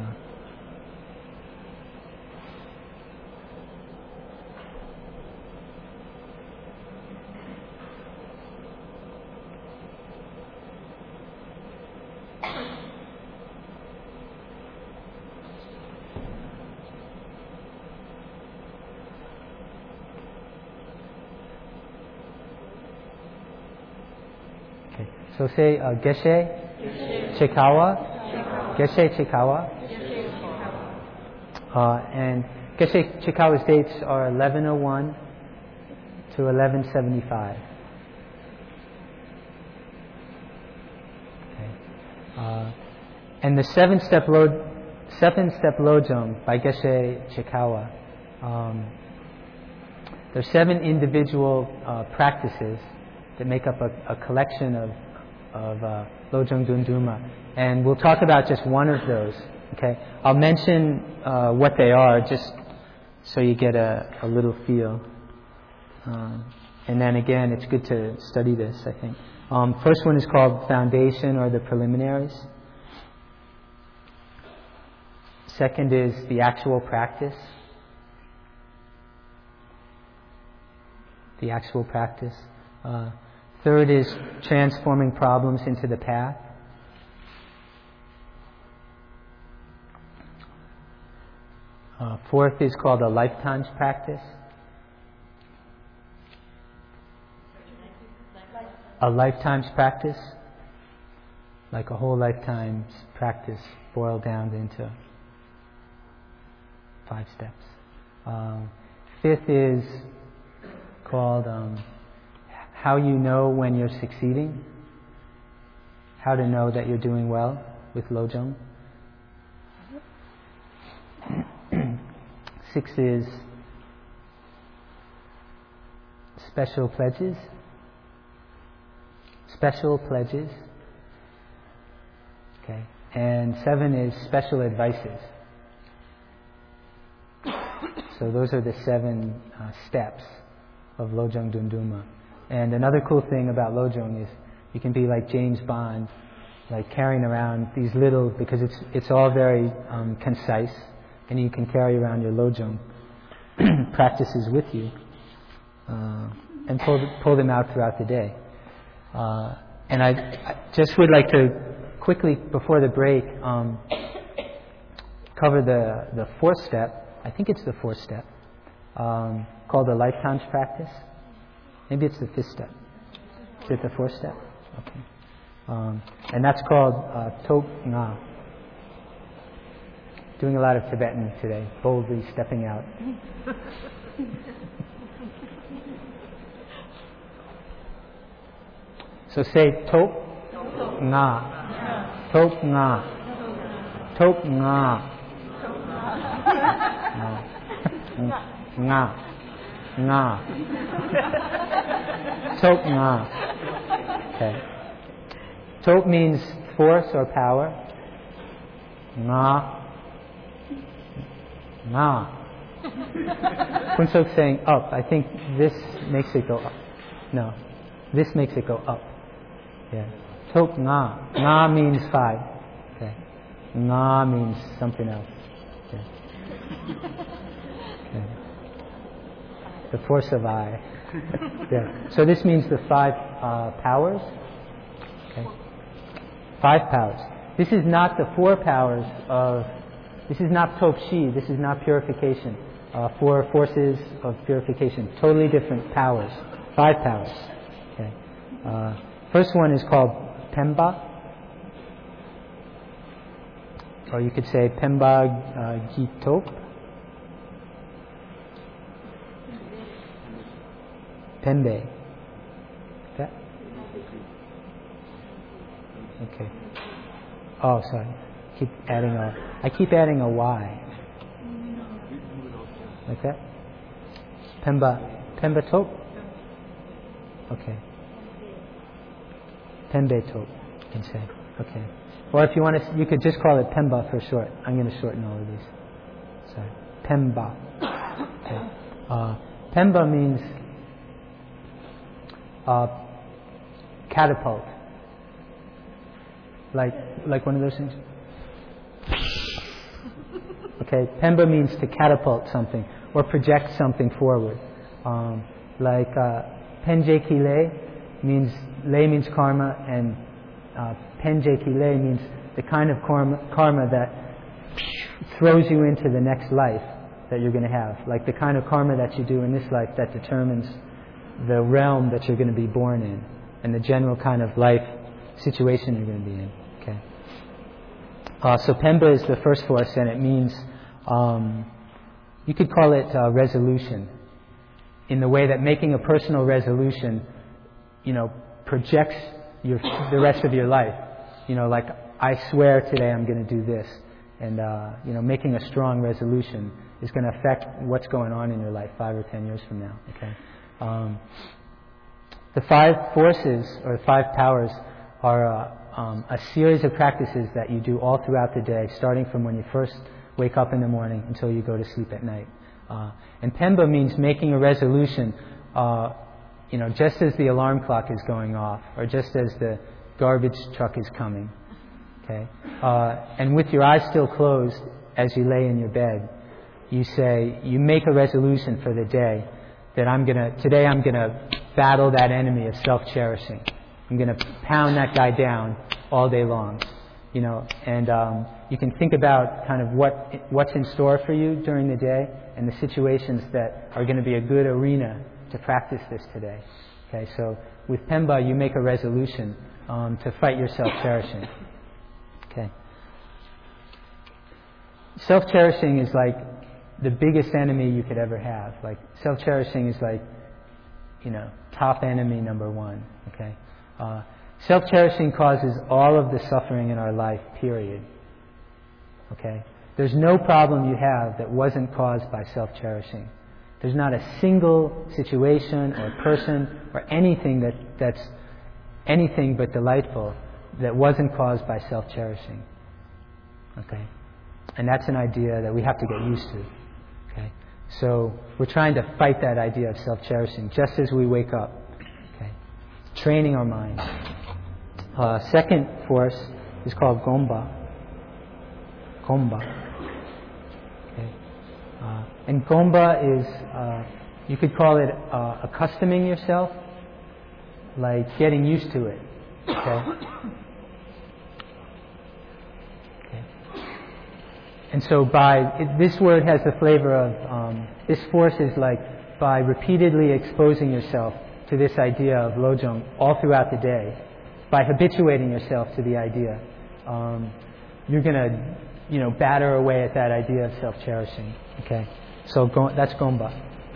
So say Geshe Chekawa. Geshe Chekawa. And Geshe Chekawa's dates are 1101 to 1175. Okay. And the seven-step Lojong by Geshe Chekawa. There are 7 individual practices that make up a collection of Lojong Dun Dunma, and we'll talk about just one of those. Okay, I'll mention what they are just so you get a little feel, and then again, it's good to study this. I think first one is called Foundation or the Preliminaries. Second is the Actual Practice. The Actual Practice. Third is Transforming Problems into the Path. Fourth is called a Lifetime's Practice. A Lifetime's Practice. Like a whole lifetime's practice boiled down into 5 steps. Fifth is called How You Know When You're Succeeding. How to know that you're doing well with Lojong. 6 is Special Pledges. Special Pledges. Okay. And 7 is Special Advices. So those are the 7 steps of Lojong Dun Dunma. And another cool thing about Lojong is you can be like James Bond, like carrying around these little, because it's all very concise, and you can carry around your Lojong practices with you and pull them out throughout the day. And I just would like to quickly, before the break, cover the 4th step. I think it's the 4th step, called the Lifetime's Practice. Maybe it's the 5th step. Is it the 4th step? Okay. And that's called Tok Nga. Doing a lot of Tibetan today, boldly stepping out. So say top nga, top nga, top nga, nga, nga, top nga. Okay. Top means force or power. Nga, nga. Punsok's saying up. I think this makes it go up. No, this makes it go up. Yeah. Top nga. Nga means 5. Okay. Nga means something else. Okay. Okay. The force of I. Yeah. So this means the 5 powers. Okay. 5 powers. This is not the 4 powers of. This is not Topshi. This is not purification. 4 forces of purification. Totally different powers. 5 powers. Okay. First one is called Pemba, or you could say Pemba Gitop. Pembe. Okay. Okay. Oh, sorry. I keep adding a Y. Like that? Pemba Top? Okay. Pembe Top, you can say. Okay. Or if you want to, you could just call it Pemba for short. I'm going to shorten all of these. Sorry. Pemba. Okay. Pemba means catapult. Like one of those things. Okay, Pemba means to catapult something or project something forward. Like Penje Kile means, lei means karma, and Penje Kile means the kind of karma that throws you into the next life that you're going to have. Like the kind of karma that you do in this life that determines the realm that you're going to be born in and the general kind of life situation you're going to be in. Okay. So Pemba is the first force, and it means, you could call it resolution, in the way that making a personal resolution, projects the rest of your life. Like, I swear today I'm going to do this, and making a strong resolution is going to affect what's going on in your life 5 or 10 years from now. Okay. The 5 forces or 5 powers are a series of practices that you do all throughout the day, starting from when you first wake up in the morning until you go to sleep at night. And Pemba means making a resolution, just as the alarm clock is going off, or just as the garbage truck is coming. Okay, and with your eyes still closed as you lay in your bed, you make a resolution for the day that today I'm gonna battle that enemy of self-cherishing. I'm going to pound that guy down all day long, and you can think about kind of what's in store for you during the day and the situations that are going to be a good arena to practice this today. Okay, so with Pemba, you make a resolution to fight your self-cherishing. Okay. Self-cherishing is like the biggest enemy you could ever have. Like, self-cherishing is like, top enemy number 1. Okay. Self-cherishing causes all of the suffering in our life, period. Okay? There's no problem you have that wasn't caused by self-cherishing. There's not a single situation or person or anything that's anything but delightful that wasn't caused by self-cherishing. Okay? And that's an idea that we have to get used to. Okay? So we're trying to fight that idea of self-cherishing just as we wake up. Training our mind. Second force is called Gomba. Gomba. Okay. And Gomba is, you could call it accustoming yourself, like getting used to it. Okay. Okay. And so this word has the flavor of, this force is like by repeatedly exposing yourself to this idea of Lojong all throughout the day, by habituating yourself to the idea, you're going to batter away at that idea of self-cherishing. Okay, so that's Gomba,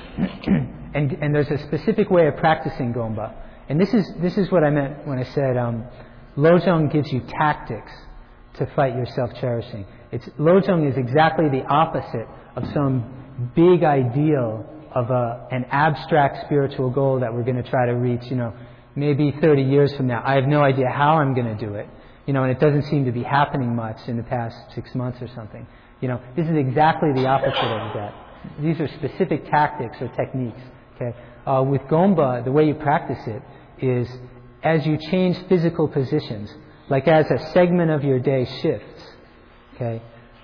and there's a specific way of practicing Gomba, and this is what I meant when I said Lojong gives you tactics to fight your self-cherishing. Lojong is exactly the opposite of some big ideal of an abstract spiritual goal that we're going to try to reach, maybe 30 years from now. I have no idea how I'm going to do it, and it doesn't seem to be happening much in the past 6 months or something. This is exactly the opposite of that. These are specific tactics or techniques. Okay, with Gomba, the way you practice it is as you change physical positions, like as a segment of your day shifts. Okay,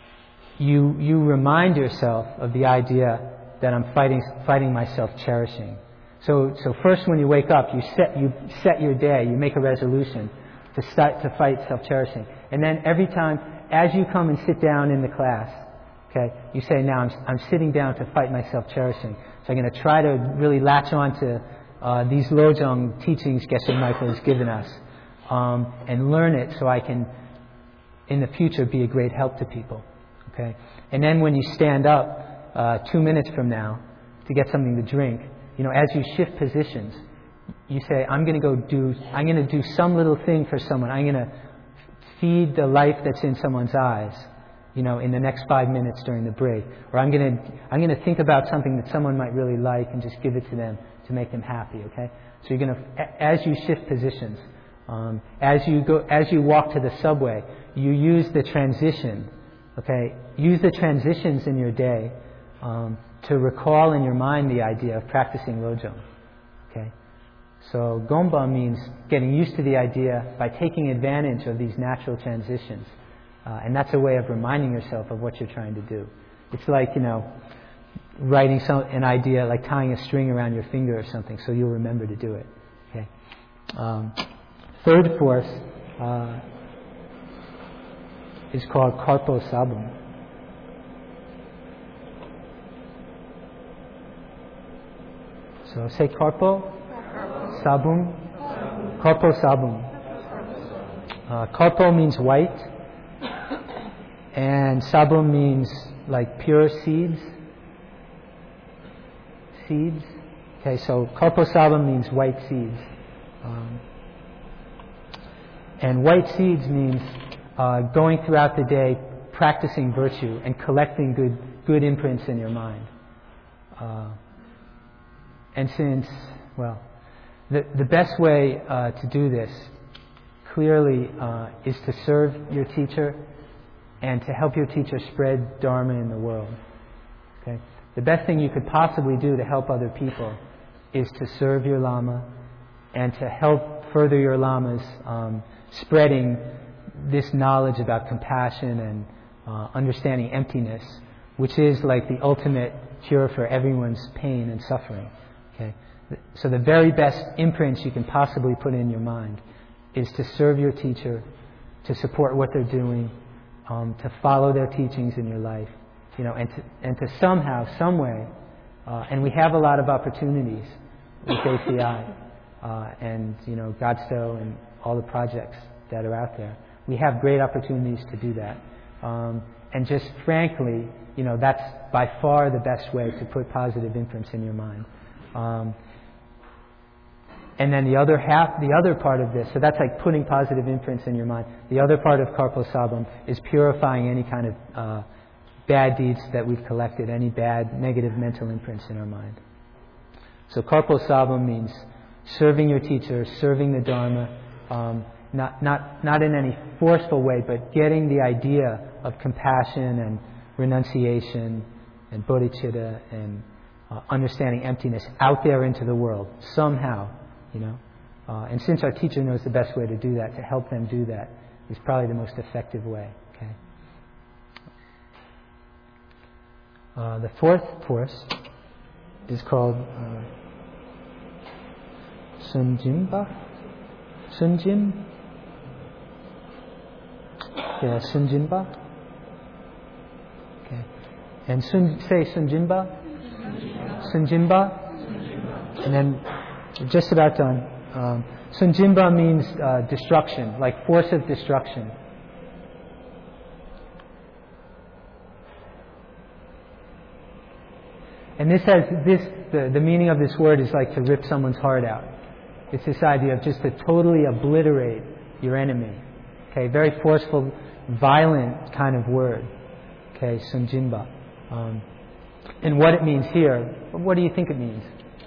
you remind yourself of the idea that I'm fighting my self-cherishing. So first, when you wake up, you set your day. You make a resolution to start to fight self-cherishing, and then every time as you come and sit down in the class, okay, you say, now I'm sitting down to fight my self-cherishing. So I'm going to try to really latch on to these Lojong teachings Geshe Michael has given us, and learn it so I can, in the future, be a great help to people. Okay, and then when you stand up 2 minutes from now to get something to drink, as you shift positions, you say, I'm going to do some little thing for someone. I'm going to feed the life that's in someone's eyes, in the next 5 minutes during the break. Or I'm going to think about something that someone might really like and just give it to them to make them happy. Okay, so you're going to, as you shift positions, as you walk to the subway, you use the transition. Okay, use the transitions in your day to recall in your mind the idea of practicing Lojong. Okay, so Gomba means getting used to the idea by taking advantage of these natural transitions, and that's a way of reminding yourself of what you're trying to do. It's like writing an idea, like tying a string around your finger or something, so you'll remember to do it. Okay. Third force is called Karpo Sabum. So say Karpo Sabum. Karpo Sabum. Karpo means white, and Sabum means like pure seeds. Okay, so Karpo Sabum means white seeds. And white seeds means going throughout the day, practicing virtue and collecting good imprints in your mind. And since, the best way to do this clearly is to serve your teacher and to help your teacher spread Dharma in the world. Okay? The best thing you could possibly do to help other people is to serve your Lama and to help further your Lamas spreading this knowledge about compassion and understanding emptiness, which is like the ultimate cure for everyone's pain and suffering. Okay? So the very best imprints you can possibly put in your mind is to serve your teacher, to support what they're doing, to follow their teachings in your life, and to somehow, some way, and we have a lot of opportunities with ACI and Godstow and all the projects that are out there. We have great opportunities to do that, and just frankly, that's by far the best way to put positive imprints in your mind. And then the other part of this, so that's like putting positive imprints in your mind. The other part of Karpo Sabum is purifying any kind of bad deeds that we've collected, any bad, negative mental imprints in our mind. So Karpo Sabum means serving your teacher, serving the Dharma, not in any forceful way, but getting the idea of compassion and renunciation and bodhicitta and understanding emptiness out there into the world somehow. And since our teacher knows the best way to do that, to help them do that is probably the most effective way. Okay. The fourth force is called Sunjimba. Sunjim. Yeah, Sunjimba. Okay. And say Sunjimba. Sunjimba. And then just about done. Sunjimba means destruction, like force of destruction. And this has the meaning of this word is like to rip someone's heart out. It's this idea of just to totally obliterate your enemy. Okay, very forceful, violent kind of word. Okay, sunjinba. And what it means here, what do you think it means?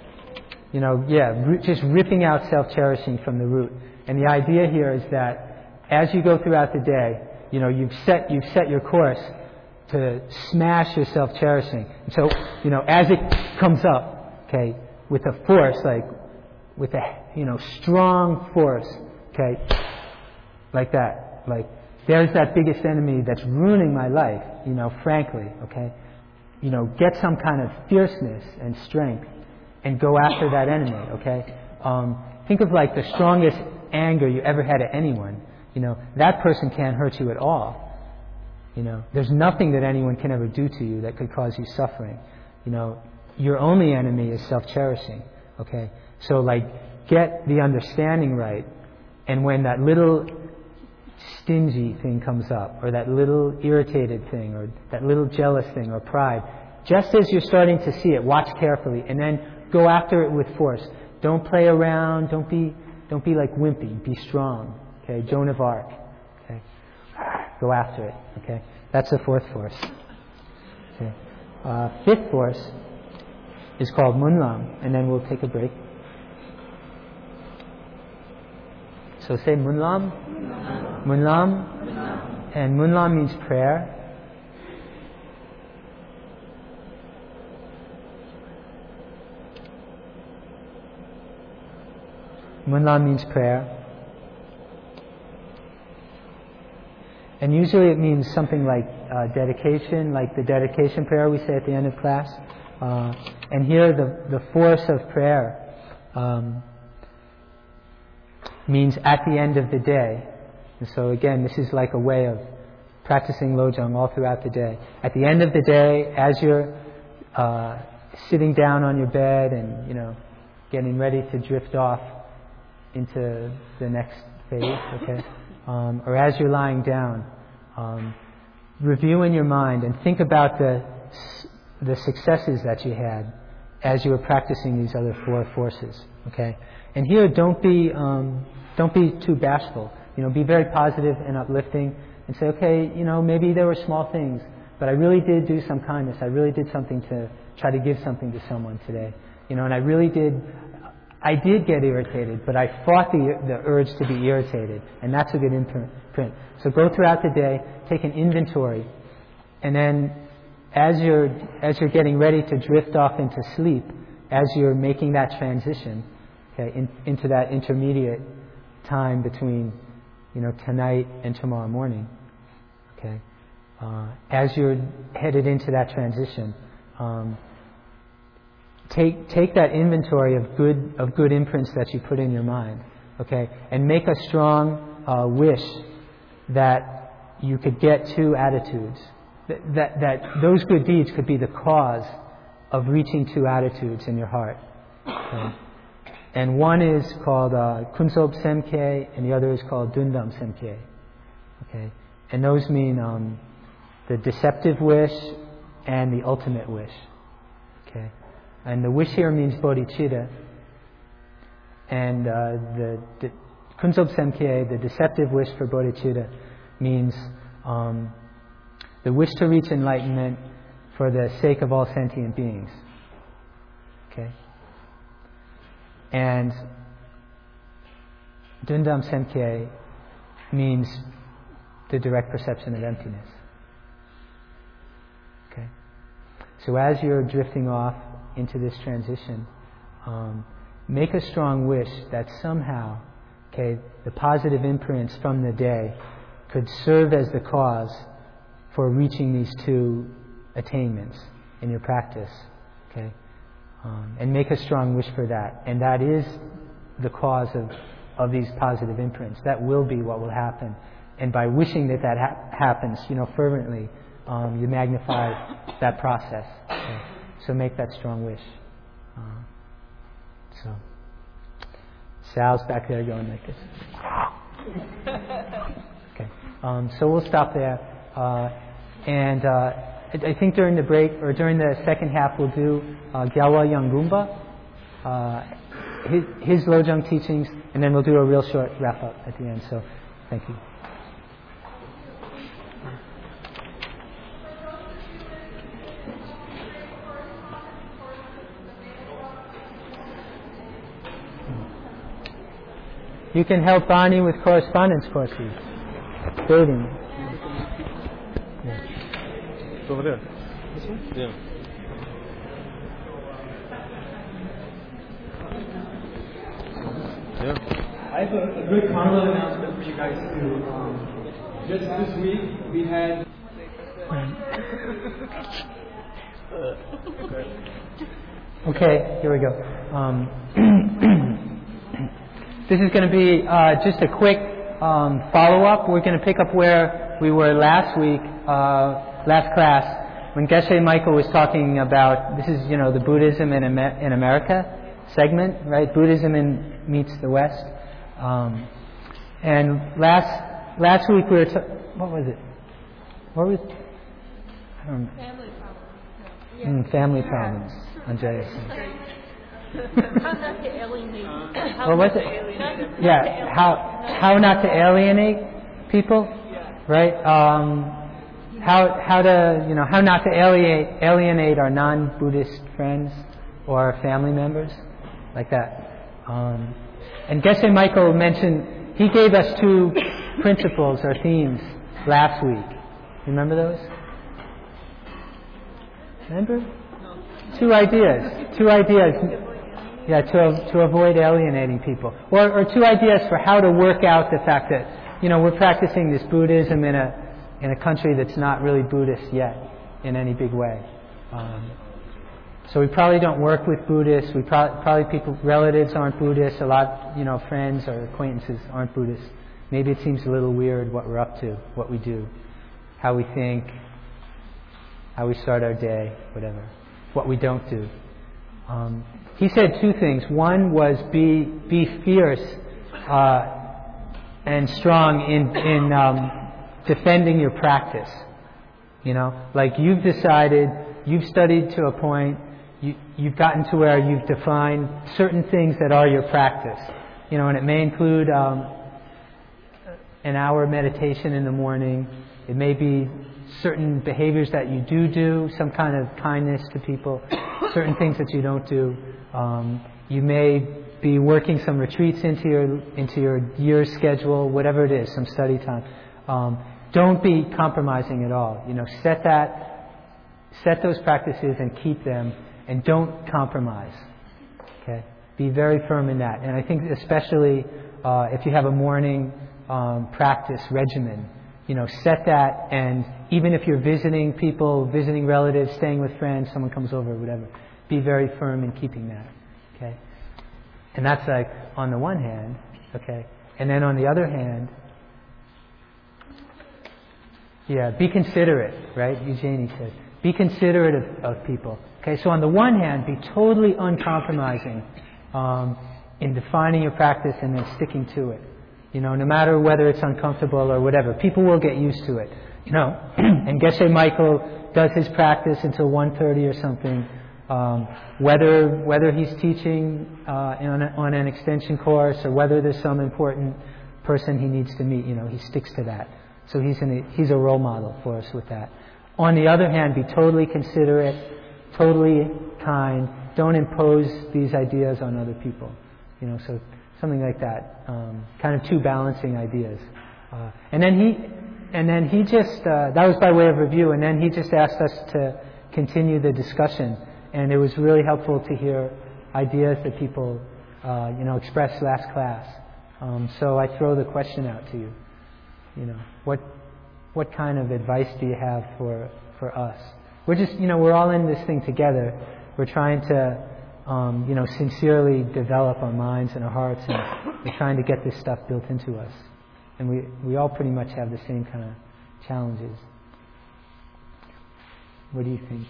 Just ripping out self-cherishing from the root. And the idea here is that as you go throughout the day, you've set your course to smash your self-cherishing. And so, as it comes up, okay, with a force, like with a, strong force, okay, like that, like there's that biggest enemy that's ruining my life, frankly, okay, get some kind of fierceness and strength and go after that enemy, okay. Think of like the strongest anger you ever had at anyone. That person can't hurt you at all. There's nothing that anyone can ever do to you that could cause you suffering. Your only enemy is self-cherishing. Okay? So get the understanding right, and when that little stingy thing comes up, or that little irritated thing, or that little jealous thing, or pride, just as you're starting to see it, watch carefully, and then go after it with force. Don't play around. Don't be like wimpy. Be strong. Okay? Joan of Arc. Okay? Go after it. Okay? That's the fourth force. Okay. Fifth force is called Munlam, and then we'll take a break. So say Munlam. Munlam. And Munlam means prayer. Munlam means prayer. And usually it means something like dedication, like the dedication prayer we say at the end of class. And here the force of prayer means at the end of the day. And so again, this is like a way of practicing Lojong all throughout the day. At the end of the day, as you're sitting down on your bed and, getting ready to drift off into the next phase, okay? Or as you're lying down, review in your mind and think about the successes that you had as you were practicing these other four forces. Okay, and here don't be too bashful. Be very positive and uplifting, and say, okay, maybe there were small things, but I really did do some kindness. I really did something to try to give something to someone today. And I did get irritated, but I fought the urge to be irritated, and that's a good imprint. So go throughout the day, take an inventory, and then as you're getting ready to drift off into sleep, as you're making that transition, okay, into that intermediate time between tonight and tomorrow morning, okay, as you're headed into that transition. Take that inventory of good imprints that you put in your mind, okay, and make a strong wish that you could get two attitudes, that those good deeds could be the cause of reaching two attitudes in your heart. Okay? And one is called Kunsob Semkye, and the other is called Dundam Semkye. Okay, and those mean the deceptive wish and the ultimate wish. Okay. And the wish here means bodhicitta. And the Kunsob Semkye, the deceptive wish for bodhicitta, means the wish to reach enlightenment for the sake of all sentient beings. Okay? And Dundam Semkye means the direct perception of emptiness. Okay? So as you're drifting off into this transition, make a strong wish that somehow, okay, the positive imprints from the day could serve as the cause for reaching these two attainments in your practice, okay, and make a strong wish for that, and that is the cause of these positive imprints. That will be what will happen, and by wishing that happens, fervently, you magnify that process. Okay? So make that strong wish. So Sal's back there going like this. Okay. So we'll stop there. And I think during the break or during the second half we'll do Gyalwa Yangumba, his Lojong teachings, and then we'll do a real short wrap up at the end. So, thank you. You can help Bonnie with correspondence courses. Dating. It's over there. This one? Yeah. Yeah. I have a good Carnival announcement for you guys too. Just this week we had. Okay, here we go. This is going to be just a quick follow-up. We're going to pick up where we were last week, last class, when Geshe Michael was talking about, this is, the Buddhism in America segment, right? Buddhism meets the West. And last week we were, what was it? What was, I don't know. Family problems. Family problems, Andreas. How not to alienate. What was it? Yeah, how not to alienate people, right? How not to alienate our non-Buddhist friends or family members, like that. And Geshe Michael mentioned, he gave us 2 principles or themes last week. Remember those? Remember? 2 ideas. 2 ideas. Yeah, to avoid alienating people. Or 2 ideas for how to work out the fact that, we're practicing this Buddhism in a country that's not really Buddhist yet in any big way. So we probably don't work with Buddhists. We probably relatives aren't Buddhists. A lot, friends or acquaintances aren't Buddhists. Maybe it seems a little weird what we're up to, what we do, how we think, how we start our day, whatever, what we don't do. He said 2 things. One was be fierce and strong in defending your practice. Like you've decided, you've studied to a point, you've gotten to where you've defined certain things that are your practice. And it may include an hour meditation in the morning. It may be certain behaviors that you do, some kind of kindness to people, certain things that you don't do. You may be working some retreats into your year schedule, whatever it is, some study time. Don't be compromising at all. Set those practices and keep them, and don't compromise. Okay, be very firm in that. And I think especially if you have a morning practice regimen, set that. And even if you're visiting people, visiting relatives, staying with friends, someone comes over, whatever, be very firm in keeping that. Okay, and that's like on the one hand. Okay, and then on the other hand. Yeah, be considerate, right? Eugenie said. Be considerate of people. Okay, so on the one hand, be totally uncompromising in defining your practice and then sticking to it. No matter whether it's uncomfortable or whatever, people will get used to it. And Geshe Michael does his practice until 1:30 or something. Whether he's teaching on an extension course or whether there's some important person he needs to meet, he sticks to that. So he's a role model for us with that. On the other hand, be totally considerate, totally kind. Don't impose these ideas on other people. So something like that. Kind of 2 balancing ideas. And then he just that was by way of review. And then he just asked us to continue the discussion. And it was really helpful to hear ideas that people expressed last class. So I throw the question out to you. What kind of advice do you have for us? We're just, we're all in this thing together. We're trying to, sincerely develop our minds and our hearts, and we're trying to get this stuff built into us. And we all pretty much have the same kind of challenges. What do you think?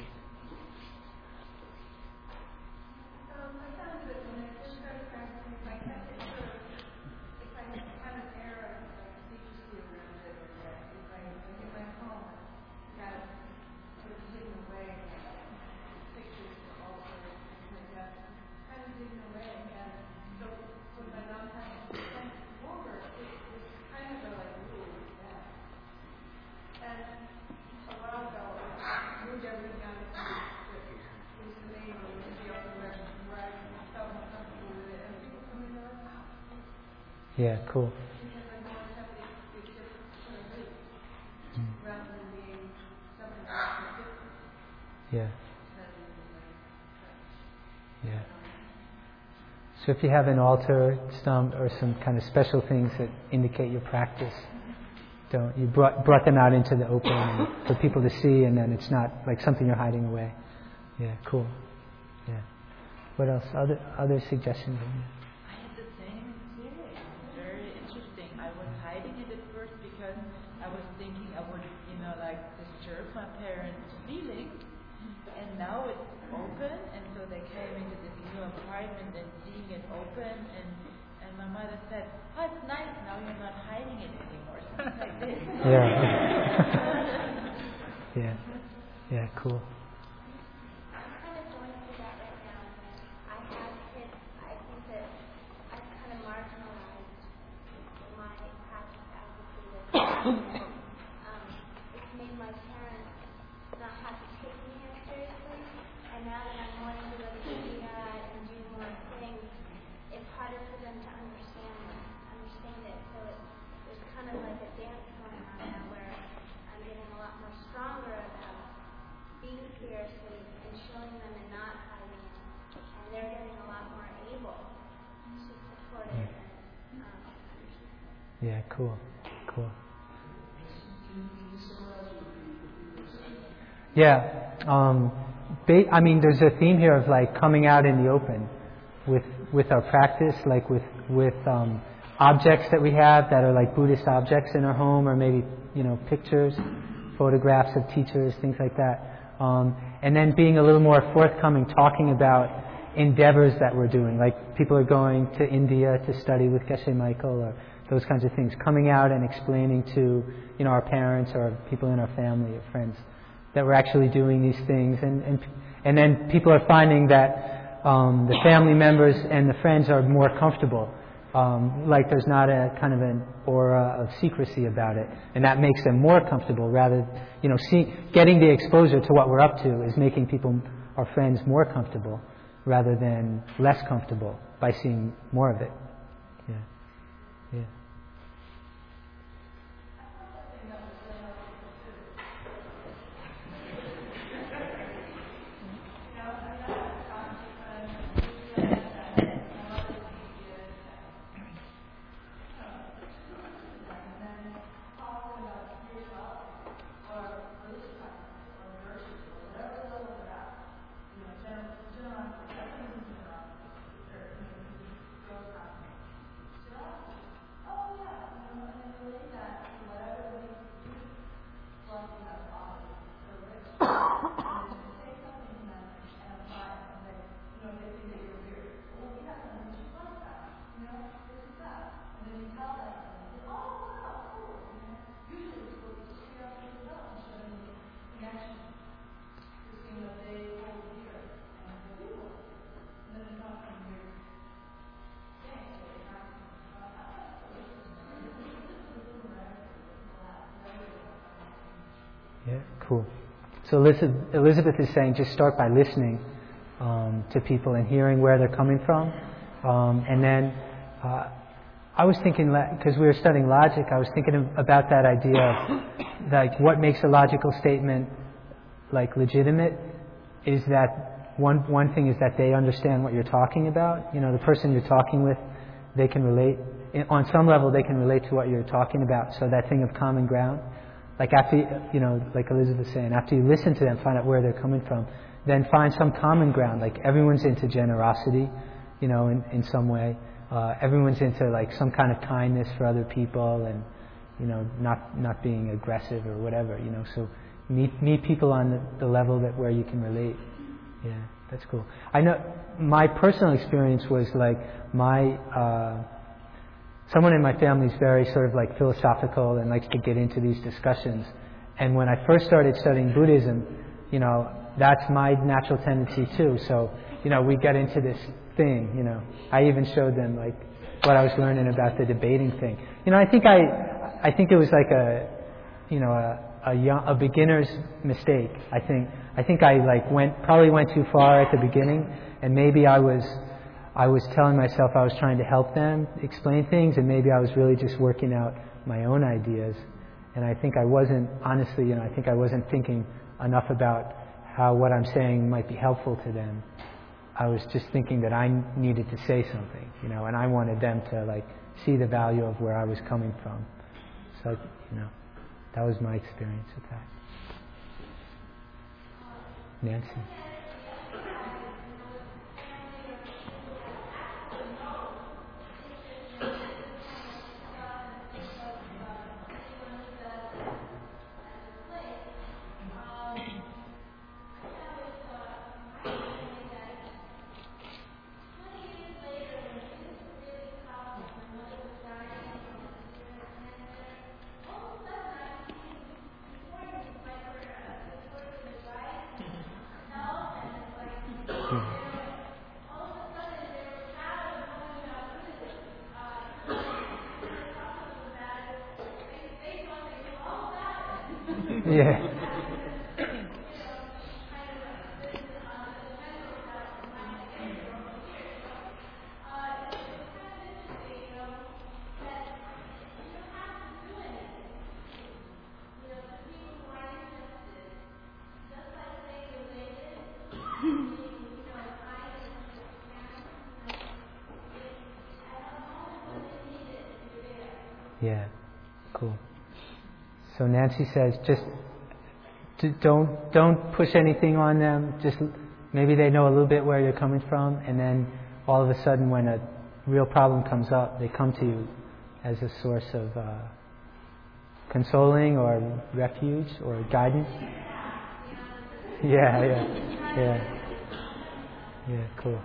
Yeah, cool. Yeah. Yeah. So if you have an altar, or some kind of special things that indicate your practice, you brought them out into the open for people to see, and then it's not like something you're hiding away. Yeah, cool. Yeah. What else? Other suggestions? I had the same feeling. Very interesting. I was hiding it at first because I was thinking I would, like disturb my parents' feeling. And now it's open, and so they came into this new apartment and seeing it open, and my mother said, "Oh, it's nice. Now you're not hiding it anymore." Something like this. Yeah. Yeah. Yeah. Cool. It's made my parents not have to take me as seriously, and now that I'm wanting to go to yoga and do more things, it's harder for them to understand it. So there's kind of like a dance going on now where I'm getting a lot more stronger about being seriously and showing them and not hiding it, and they're getting a lot more able to support it and understand. Yeah. Cool. Cool. Yeah, I mean, there's a theme here of like coming out in the open with our practice, like with objects that we have that are like Buddhist objects in our home, or maybe pictures, photographs of teachers, things like that, and then being a little more forthcoming, talking about endeavors that we're doing, like people are going to India to study with Geshe Michael, or those kinds of things, coming out and explaining to our parents or people in our family or friends that we're actually doing these things, and then people are finding that the family members and the friends are more comfortable, like there's not a kind of an aura of secrecy about it, and that makes them more comfortable. Rather, getting the exposure to what we're up to is making our friends more comfortable rather than less comfortable by seeing more of it. Yeah. Yeah. Yeah, cool. So Elizabeth is saying just start by listening to people and hearing where they're coming from. And then I was thinking, because we were studying logic, I was thinking about that idea of like what makes a logical statement like legitimate is that one thing is that they understand what you're talking about. The person you're talking with, they can relate. On some level, they can relate to what you're talking about. So that thing of common ground. Like after, like Elizabeth was saying, after you listen to them, find out where they're coming from, then find some common ground. Like everyone's into generosity, in some way. Everyone's into like some kind of kindness for other people, and not being aggressive or whatever. So meet people on the level where you can relate. Yeah, that's cool. I know my personal experience was like someone in my family is very sort of like philosophical and likes to get into these discussions. And when I first started studying Buddhism, that's my natural tendency too. So, we get into this thing, I even showed them like what I was learning about the debating thing. I think it was like a beginner's mistake. I think I like probably went too far at the beginning, and maybe I I was telling myself I was trying to help them explain things, and maybe I was really just working out my own ideas. And I think I wasn't, honestly, I think I wasn't thinking enough about how what I'm saying might be helpful to them. I was just thinking that I needed to say something, and I wanted them to see the value of where I was coming from. So, that was my experience with that. Nancy. Yeah. Yeah, cool. So Nancy says, just don't push anything on them. Just maybe they know a little bit where you're coming from, and then all of a sudden, when a real problem comes up, they come to you as a source of consoling or refuge or guidance. Yeah, cool.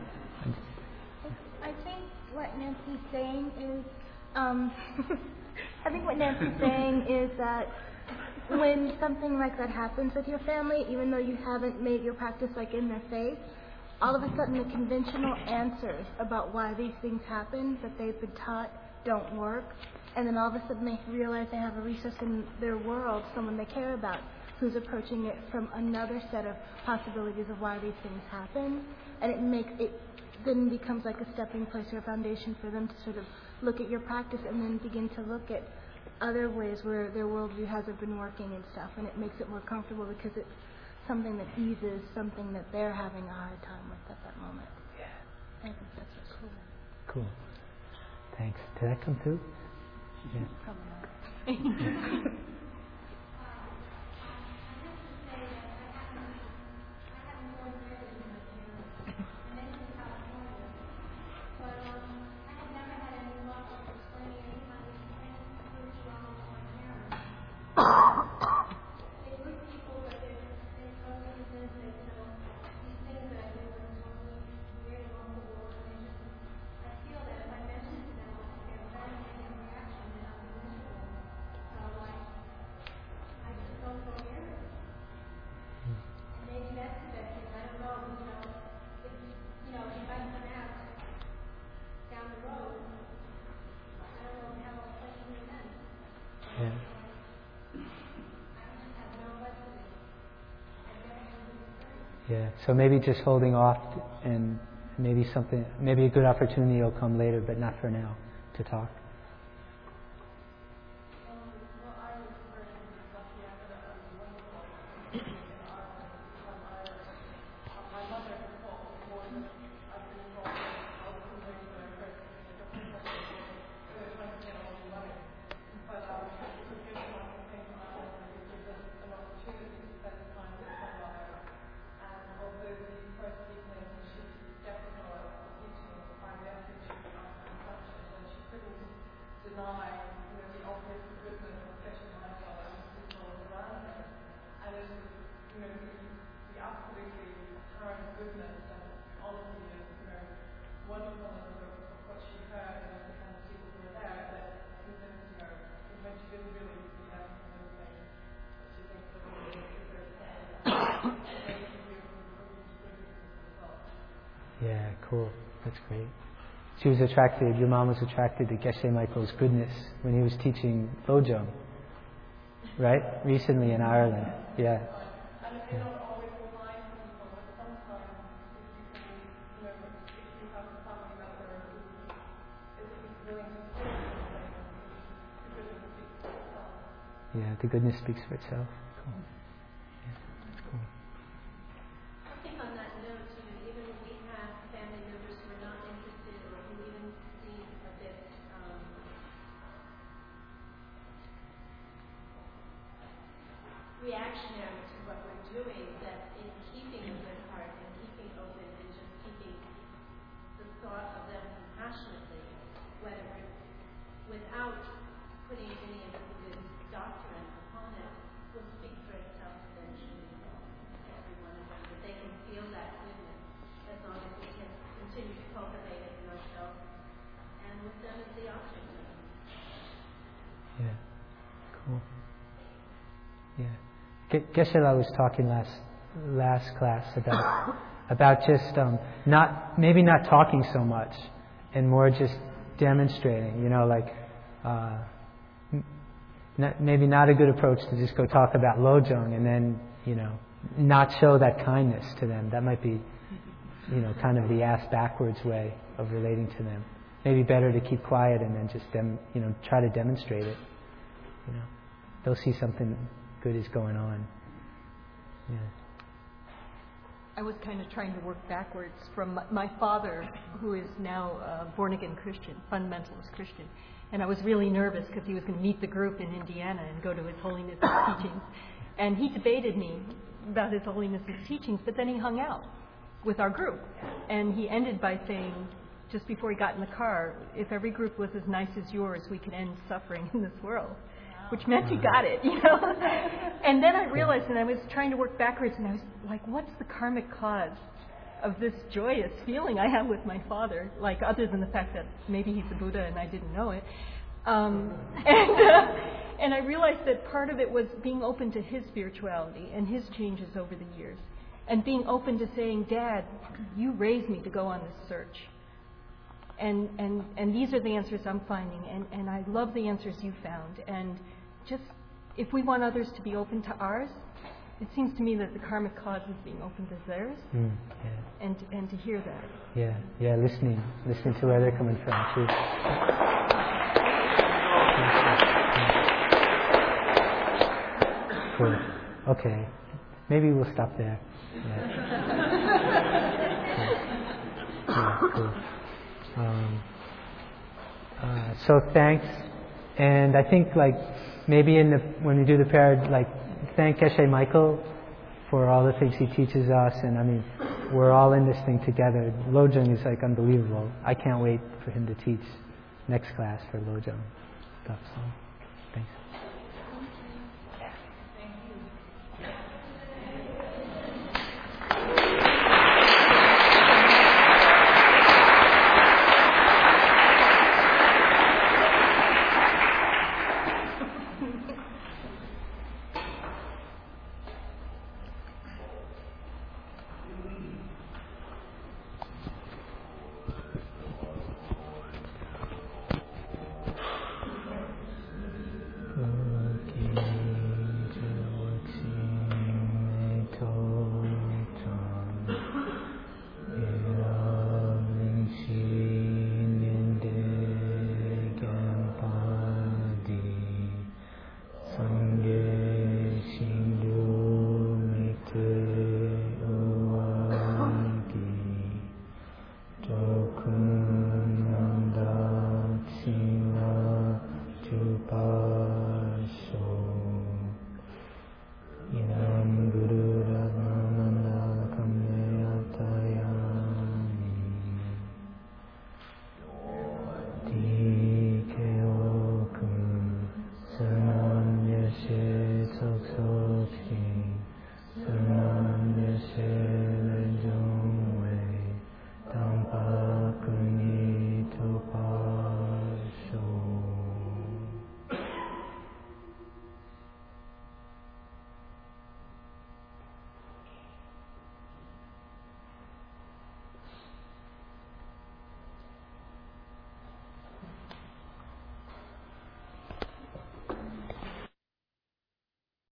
I think what Nancy's saying is, I think what Nancy's saying is that when something like that happens with your family, even though you haven't made your practice in their face, all of a sudden the conventional answers about why these things happen that they've been taught don't work, and then all of a sudden they realize they have a resource in their world, someone they care about, who's approaching it from another set of possibilities of why these things happen, and it then becomes like a stepping place or a foundation for them to sort of look at your practice and then begin to look at other ways where their worldview hasn't been working and stuff, and it makes it more comfortable because it's something that eases something that they're having a hard time with at that moment. Yeah. I think that's what's cool. Cool. Thanks. Did that come through? Yeah. Probably not. Yeah, so maybe just holding off, and maybe a good opportunity will come later, but not for now, to talk. Yeah, cool. That's great. Your mom was attracted to Geshe Michael's goodness when he was teaching Lojong, right? Recently in Ireland. Yeah. Yeah, the goodness speaks for itself. Cool. Yeah, that's cool. I think on that note, even when we have family members who are not interested or who even seem a bit reactionary to what we're doing, that in keeping a good heart and keeping open and just keeping the thought of them compassionately, whether without putting any of the Buddhist doctrine upon it, will speak for itself eventually. Every one of them, that they can feel that goodness as long as we can continue to cultivate it in ourselves and with them as the object of it. Yeah, cool. Yeah. Geshe-la was talking last class about just maybe not talking so much and more just demonstrating. Maybe not a good approach to just go talk about Lojong and then not show that kindness to them. That might be kind of the ass backwards way of relating to them. Maybe better to keep quiet and then just try to demonstrate it. They'll see something good is going on. Yeah. I was kind of trying to work backwards from my father, who is now a born-again Christian, fundamentalist Christian. And I was really nervous because he was going to meet the group in Indiana and go to His Holiness's teachings. And he debated me about His Holiness's teachings, but then he hung out with our group. And he ended by saying, just before he got in the car, if every group was as nice as yours, we could end suffering in this world. Which meant he got it, And then I realized, and I was trying to work backwards, and I was like, what's the karmic cause of this joyous feeling I have with my father? Like, other than the fact that maybe he's a Buddha and I didn't know it. And I realized that part of it was being open to his spirituality and his changes over the years. And being open to saying, Dad, you raised me to go on this search. And these are the answers I'm finding, and I love the answers you found. And just, if we want others to be open to ours, it seems to me that the karmic cause is being open to theirs, and to hear that. Yeah, listening to where they're coming from too. Cool. Okay, maybe we'll stop there. Yeah, cool. So thanks, and I think maybe when we do the prayer, thank Geshe Michael for all the things he teaches us, and we're all in this thing together. Lojong is unbelievable. I can't wait for him to teach next class for Lojong stuff. So thanks.